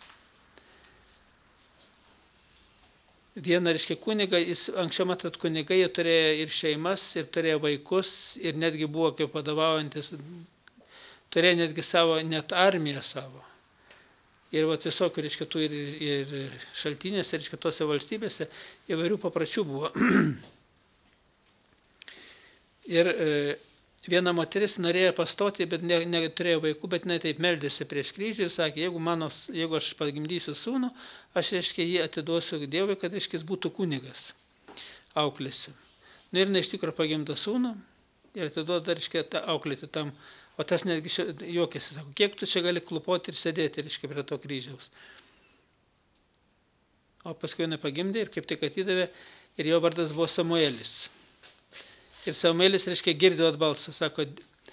vieną, reiškia, kunigą. Jis anksčiau matot, kunigai jie turėjo ir šeimas, ir turėjo vaikus, ir netgi buvo kaip vadovaujantis, turėjo netgi savo, net armiją savo. Ir visokių, reiškia, tų ir šaltinėse, reiškia, tose valstybėse įvairių papračių buvo. Ir viena moteris norėjo pastoti, bet neturėjo vaikų, bet jinai taip meldėsi prieš kryžių ir sakė, jeigu aš pagimdysiu sūnų, aš, reiškia, jį atiduosiu Dievui, kad, reiškia, jis būtų kunigas, auklėsiu. Ir jinai iš tikrųjų pagimdo sūnų ir atiduoda, reiškia, auklėti tam, o tas netgi juokėsi, sako, kiek tu čia gali klupoti ir sėdėti, reiškia, prie to kryžiaus. O paskui jinai pagimdė ir kaip tik atidavė ir jo vardas buvo Samuelis. Ir Samuelis, reiškia, girdėjo balsą, sako,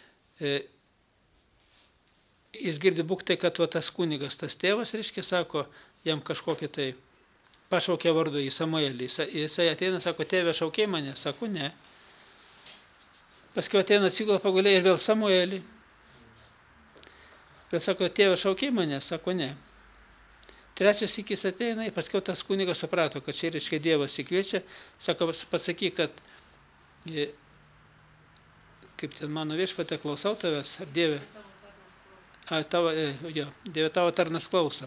jis girdi būk tai, kad tas kunigas, tas tėvas, reiškia, sako, jam kažkokį tai pašaukė vardu į Samuelį. Jisai ateina, sako, tėve, šaukė mane, sako, ne. Paskui ateina, atsigula pagulė ir vėl Samuelį. Bet sako, tėve, šaukė mane, sako, ne. Trečias sykis ateina ir paskui tas kunigas suprato, kad čia, reiškia, Dievas įkviečia, sako, pasakyk, kad kaip ten mano viešpatė, klausau tavęs, ar Dieve? Dieve, tavo tarnas klauso.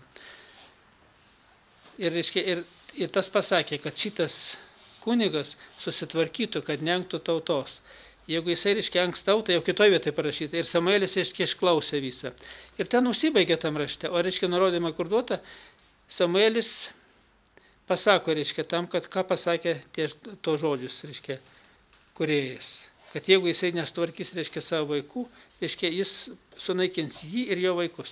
Ir, reiškia, ir tas pasakė, kad šitas kunigas susitvarkytų, kad neengtų tautos. Jeigu jisai, reiškia, engs tautą, jau kitoje vietoje parašyta. Ir Samuelis, reiškia, išklausė visą. Ir ten užsibaigė tam rašte. O, reiškia, nurodymą kur duota, Samuelis pasako, reiškia, tam, kad ką pasakė to žodžius, reiškia, kūrėjas. Kad jeigu jisai nestvarkys, reiškia, savo vaikų, reiškia, jis sunaikins jį ir jo vaikus.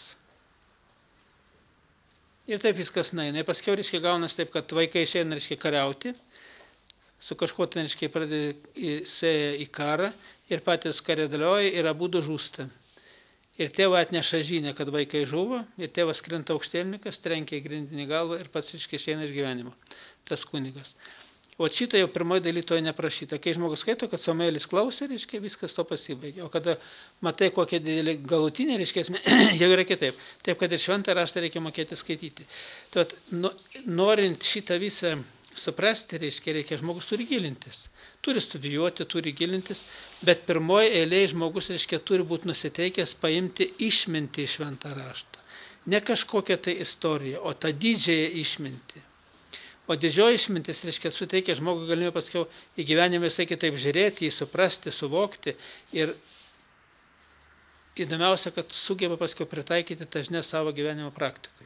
Ir taip viskas naina. Paskiau, reiškia, gaunas taip, kad vaikai išeina, reiškia, kariauti, su kažkuo ten, reiškia, pradėjo į karą ir patys kare dalyvauja ir abudu žūsta. Ir tėvą atneša žinią, kad vaikai žuvo, ir tėvas krenta aukštielnikas, trenkia į grindinį galvą ir pats, reiškia, išeina iš gyvenimo, tas kunigas. O šitą jau pirmoji daly to neprašyta. Kai žmogus skaito, kad Samuelis klausė, reiškia, viskas to pasibaigė. O kada matai kokią didelį galutinį, reiškia, jau yra kitaip. Taip, kad ir šventą raštą reikia mokėti skaityti. Tad, norint šitą visą suprasti, reiškia, žmogus turi gilintis. Turi studijuoti, turi gilintis, bet pirmoji eilėje žmogus, reiškia, turi būti nusiteikęs paimti išmintį iš šventą raštą. Ne kažkokią tai istoriją, o tą didžiąją išmintį. O didžioji išmintis, reiškia, suteikia žmogui galimybę paskiau į gyvenimą visai kitaip žiūrėti, jį suprasti, suvokti. Ir įdomiausia, kad sugeba paskiau pritaikyti tą žinią savo gyvenimo praktikoje.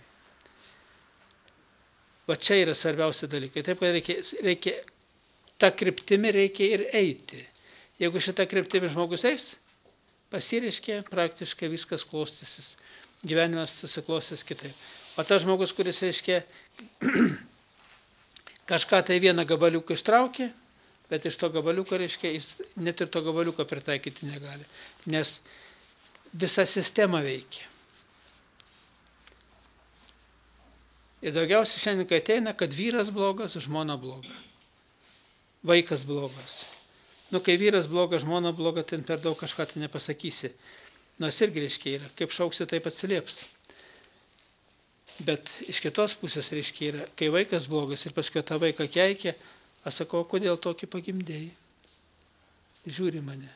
Va čia yra svarbiausi dalykai. Taip, kad reikia tą kryptimį reikia ir eiti. Jeigu šitą kryptimį žmogus eis, pasireiškia, praktiškai viskas klostysis. Gyvenimas susiklostys kitaip. O tas žmogus, kuris, reiškia, kažką tai vieną gabaliuką ištraukė, bet iš to gabaliuko, reiškia, jis net ir to gabaliuko pritaikyti negali, nes visa sistema veikia. Ir daugiausiai šiandien, kai ateina, kad vyras blogas, žmona bloga, vaikas blogas. Kai vyras blogas, žmona bloga, ten per daug kažką tai nepasakysi. Nors irgi, reiškia, yra, kaip šauksi, taip atsilieps. Bet iš kitos pusės, reiškia, yra, kai vaikas blogas ir paskui tą vaiką keikia, aš sakau, kodėl tokį pagimdėjai? Žiūri mane.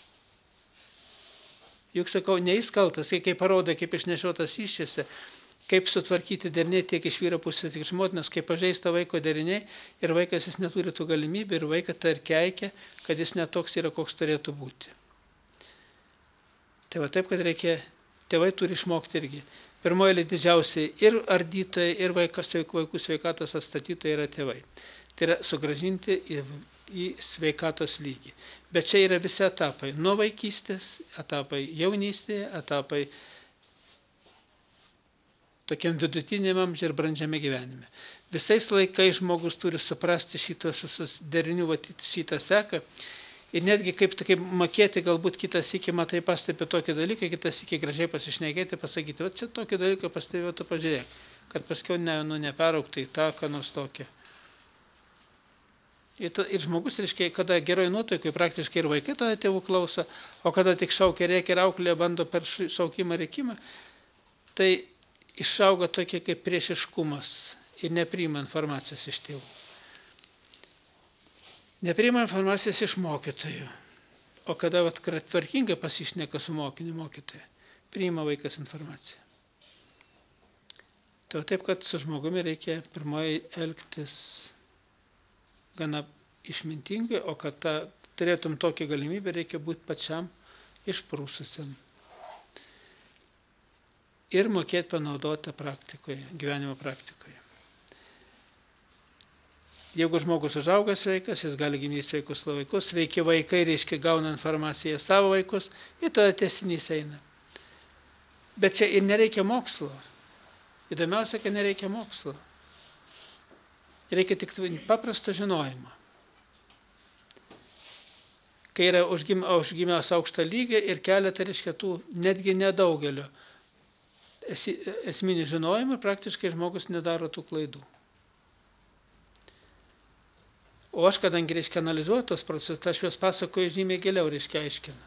Juk sakau, ne jis kaltas, kai parodo, kaip išnešiotas iščiose, kaip sutvarkyti deriniai tiek iš vyro pusės, tiek iš motinos, kaip pažeista vaiko deriniai ir vaikas jis neturi tų galimybių ir vaiką tai ir keikia, kad jis netoks yra, koks turėtų būti. Tai va taip, kad reikia, tėvai turi išmokti irgi. Pirmoji didžiausiai ir ardytojai, ir vaikų sveikatos atstatytojai yra tėvai. Tai yra sugrąžinti į sveikatos lygį. Bet čia yra visi etapai. Nuo vaikystės, etapai jaunystėje, etapai tokiam vidutiniam amžiui ir brandžiame gyvenime. Visais laikais žmogus turi suprasti šitą susiderinių, šitą seką. Ir netgi kaip mokėti, galbūt kitas iki matai pastebi tokį dalyką, kitas iki gražiai pasišnekėti, pasakyti, va čia tokį dalyką pastebėjau, tu pažiūrėk, kad paskiau neperaukti į tą, ką nors tokį. Ir žmogus, reiškia, kada geroj nuotaikoje praktiškai ir vaikai tada tėvų klauso, o kada tik šaukia reikia ir auklė bando per šaukimą reikimą, tai išauga tokie kaip priešiškumas ir nepriima informacijos iš tėvų. Nepriima informacijos iš mokytojų, o kada tvarkingai pasišneka su mokytoju, priima vaikas informaciją. Tai taip, kad su žmogumi reikia pirmoji elgtis gana išmintingai, o kad turėtum tokią galimybę, reikia būti pačiam išprūsusiam. Ir mokėti panaudoti praktikoje, gyvenimo praktikoje. Jeigu žmogus užauga sveikas, jis gali gimdyti sveikus vaikus, sveiki vaikai, reiškia, gauna informaciją savo vaikus ir tada tęsinys eina. Bet čia ir nereikia mokslo. Įdomiausia, kad nereikia mokslo. Reikia tik paprasto žinojimo. Kai yra užgimęs aukštą lygį ir keletą, reiškia, tų netgi nedaugelio esminių žinojimų, praktiškai žmogus nedaro tų klaidų. O aš, kadangi, reiškia, analizuoju tos procesus, aš juos pasakoju žymiai giliau, reiškia, aiškinu.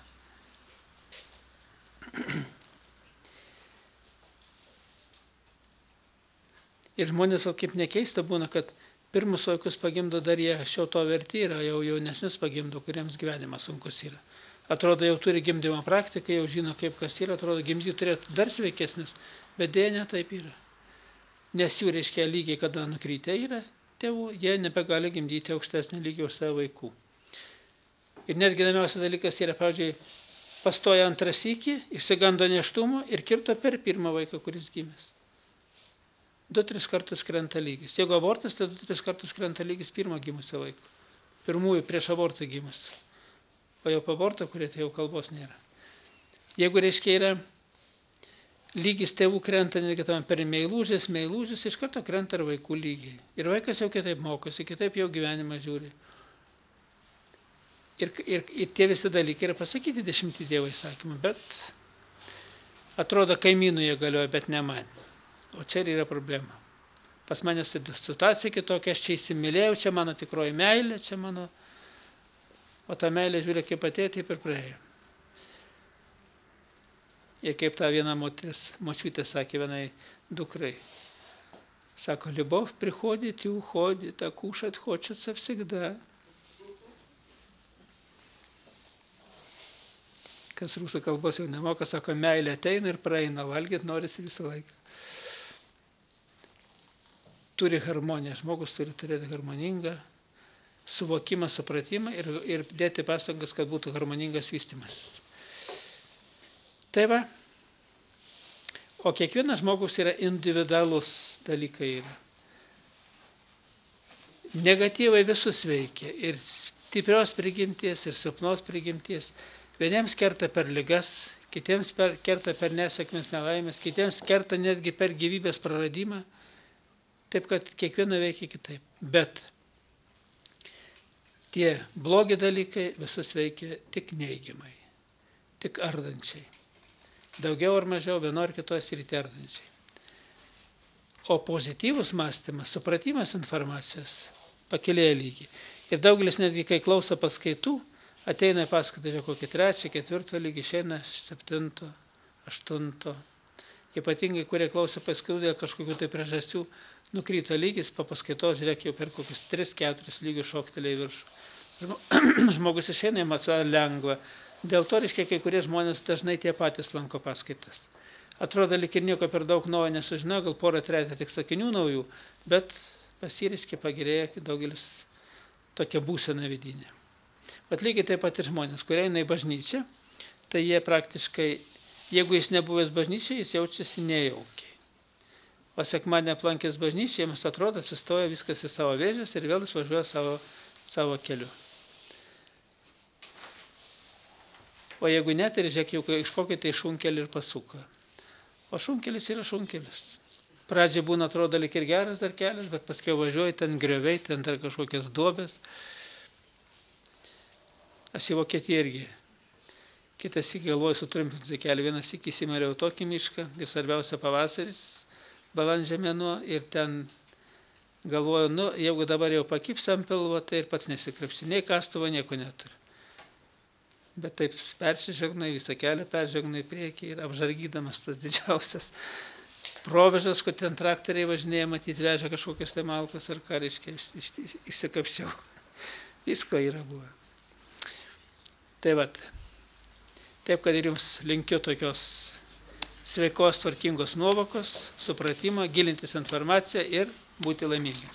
Ir žmonės, kaip nekeista būna, kad pirmus vaikus pagimdo dar jie šio to verti yra, jau jaunesnius pagimdo, kuriems gyvenimas sunkus yra. Atrodo, jau turi gimdymo praktiką, jau žino, kaip kas yra, atrodo, gimdyti turėtų dar sveikesnius, bet dėja ne taip yra. Nes jų, reiškia, lygiai, kada nukrytė yra, tėvų, jie nebegali gimdyti aukštesnį lygį už savo vaikų. Ir netgi įdomiausias dalykas yra, pavyzdžiui, pastoja antrą sykį, išsigando nėštumo ir kirto per pirmą vaiką, kuris gimęs. 2-3 kartus krenta lygis. Jeigu abortas, tai 2-3 kartus krenta lygis pirmo gimusio vaiko. Pirmųjų prieš abortą gimus. O jau po aborto, kurie tai jau kalbos nėra. Jeigu, reiškia, yra lygis tėvų krenta netgi tam per meilužės, iš karto krenta ir vaikų lygiai. Ir vaikas jau kitaip mokosi, kitaip jau gyvenimą žiūri. Ir tie visi dalykai yra pasakyti 10 Dievo įsakymų, bet atrodo kaimynų jie galioja, bet ne man. O čia ir yra problema. Pas mane situacija kitokia, aš čia įsimylėjau, čia mano tikroji meilė, čia mano... O ta meilė žiūrė kaip atėjo, taip ir praėjo. Ir kaip ta viena močiutė sakė vienai dukrai. Sako, Любовь приходит и уходит, а кушать хочется всегда. Kas rusų kalbos jau nemoka, sako, meilė ateina ir praeina, valgyti norisi visą laiką. Turi harmoniją, žmogus turi turėti harmoningą suvokimą, supratimą ir dėti pastangas, kad būtų harmoningas vystymas. Tai va, o kiekvienas žmogus yra individualus dalykai. Negatyvai visus veikia, ir stiprios prigimties, ir silpnos prigimties. Vieniems kerta per ligas, kitiems kerta per nesėkmės nelaimės, kitiems kerta netgi per gyvybės praradimą. Taip, kad kiekviena veikia kitaip. Bet tie blogi dalykai visus veikia tik neigiamai, tik ardančiai. Daugiau ar mažiau vieno ar kitos srityje ardančiai. O pozityvus mąstymas, supratimas informacijos pakilėja lygį. Ir daugelis netgi, kai klauso paskaitų, ateina į paskaitą kokį 3, 4 lygį, išeina 7, 8. Ypatingai, kurie klauso paskaitų dėl kažkokių tai priežasčių, nukryto lygis, po paskaitos, žiūrėk, jau per kokius 3-4 lygius šoktelė į viršų. Žmogus išeina į macuoja lengva. Dėl to, reiškia, kai kurie žmonės dažnai tie patys lanko paskaitas. Atrodo, lyg ir nieko per daug naujo nesužino, gal porą trejetą tik sakinių naujų, bet pasireiškia, pagerėja daugelis tokia būsena vidinė. Bet lygiai taip pat ir žmonės, kurie eina į bažnyčią, tai jie praktiškai, jeigu jis nebuvęs bažnyčiai, jis jaučiasi nejaukiai. O sekmadienį aplankęs bažnyčią, jiems atrodo, atsistoja viskas į savo vėžes ir vėl jis važiuoja savo keliu. O jeigu net ir žiūrėk, jau iš kokį tai šunkelį ir pasuko. O šunkelis yra šunkelis. Pradžiai būna, atrodo, lyg ir geras dar kelias, bet paskui važiuoji, ten grioviai, ten dar kažkokias duobės. Aš į Vokietiją irgi. Kitas įk galvoju sutrumpinti kelią. Vienas įk įsimariau tokį mišką ir svarbiausia pavasaris, balandžio mėnuo, ir ten galvoju, jeigu dabar jau pakips ant pilvo, tai ir pats nesikrapsi. Nei kastuvo, nieko neturi. Bet taip persižegnai, visą kelią peržignai priekį ir apžargydamas tas didžiausias provežas, kur ten traktoriai važinėja, matyti veža kažkokias tai malkas ar ką, reiškia, išsikapščiau. Visko yra buvę. Tai vat, taip, kad ir jums linkiu tokios sveikos, tvarkingos nuovokos, supratimo, gilintis informaciją ir būti laimingi.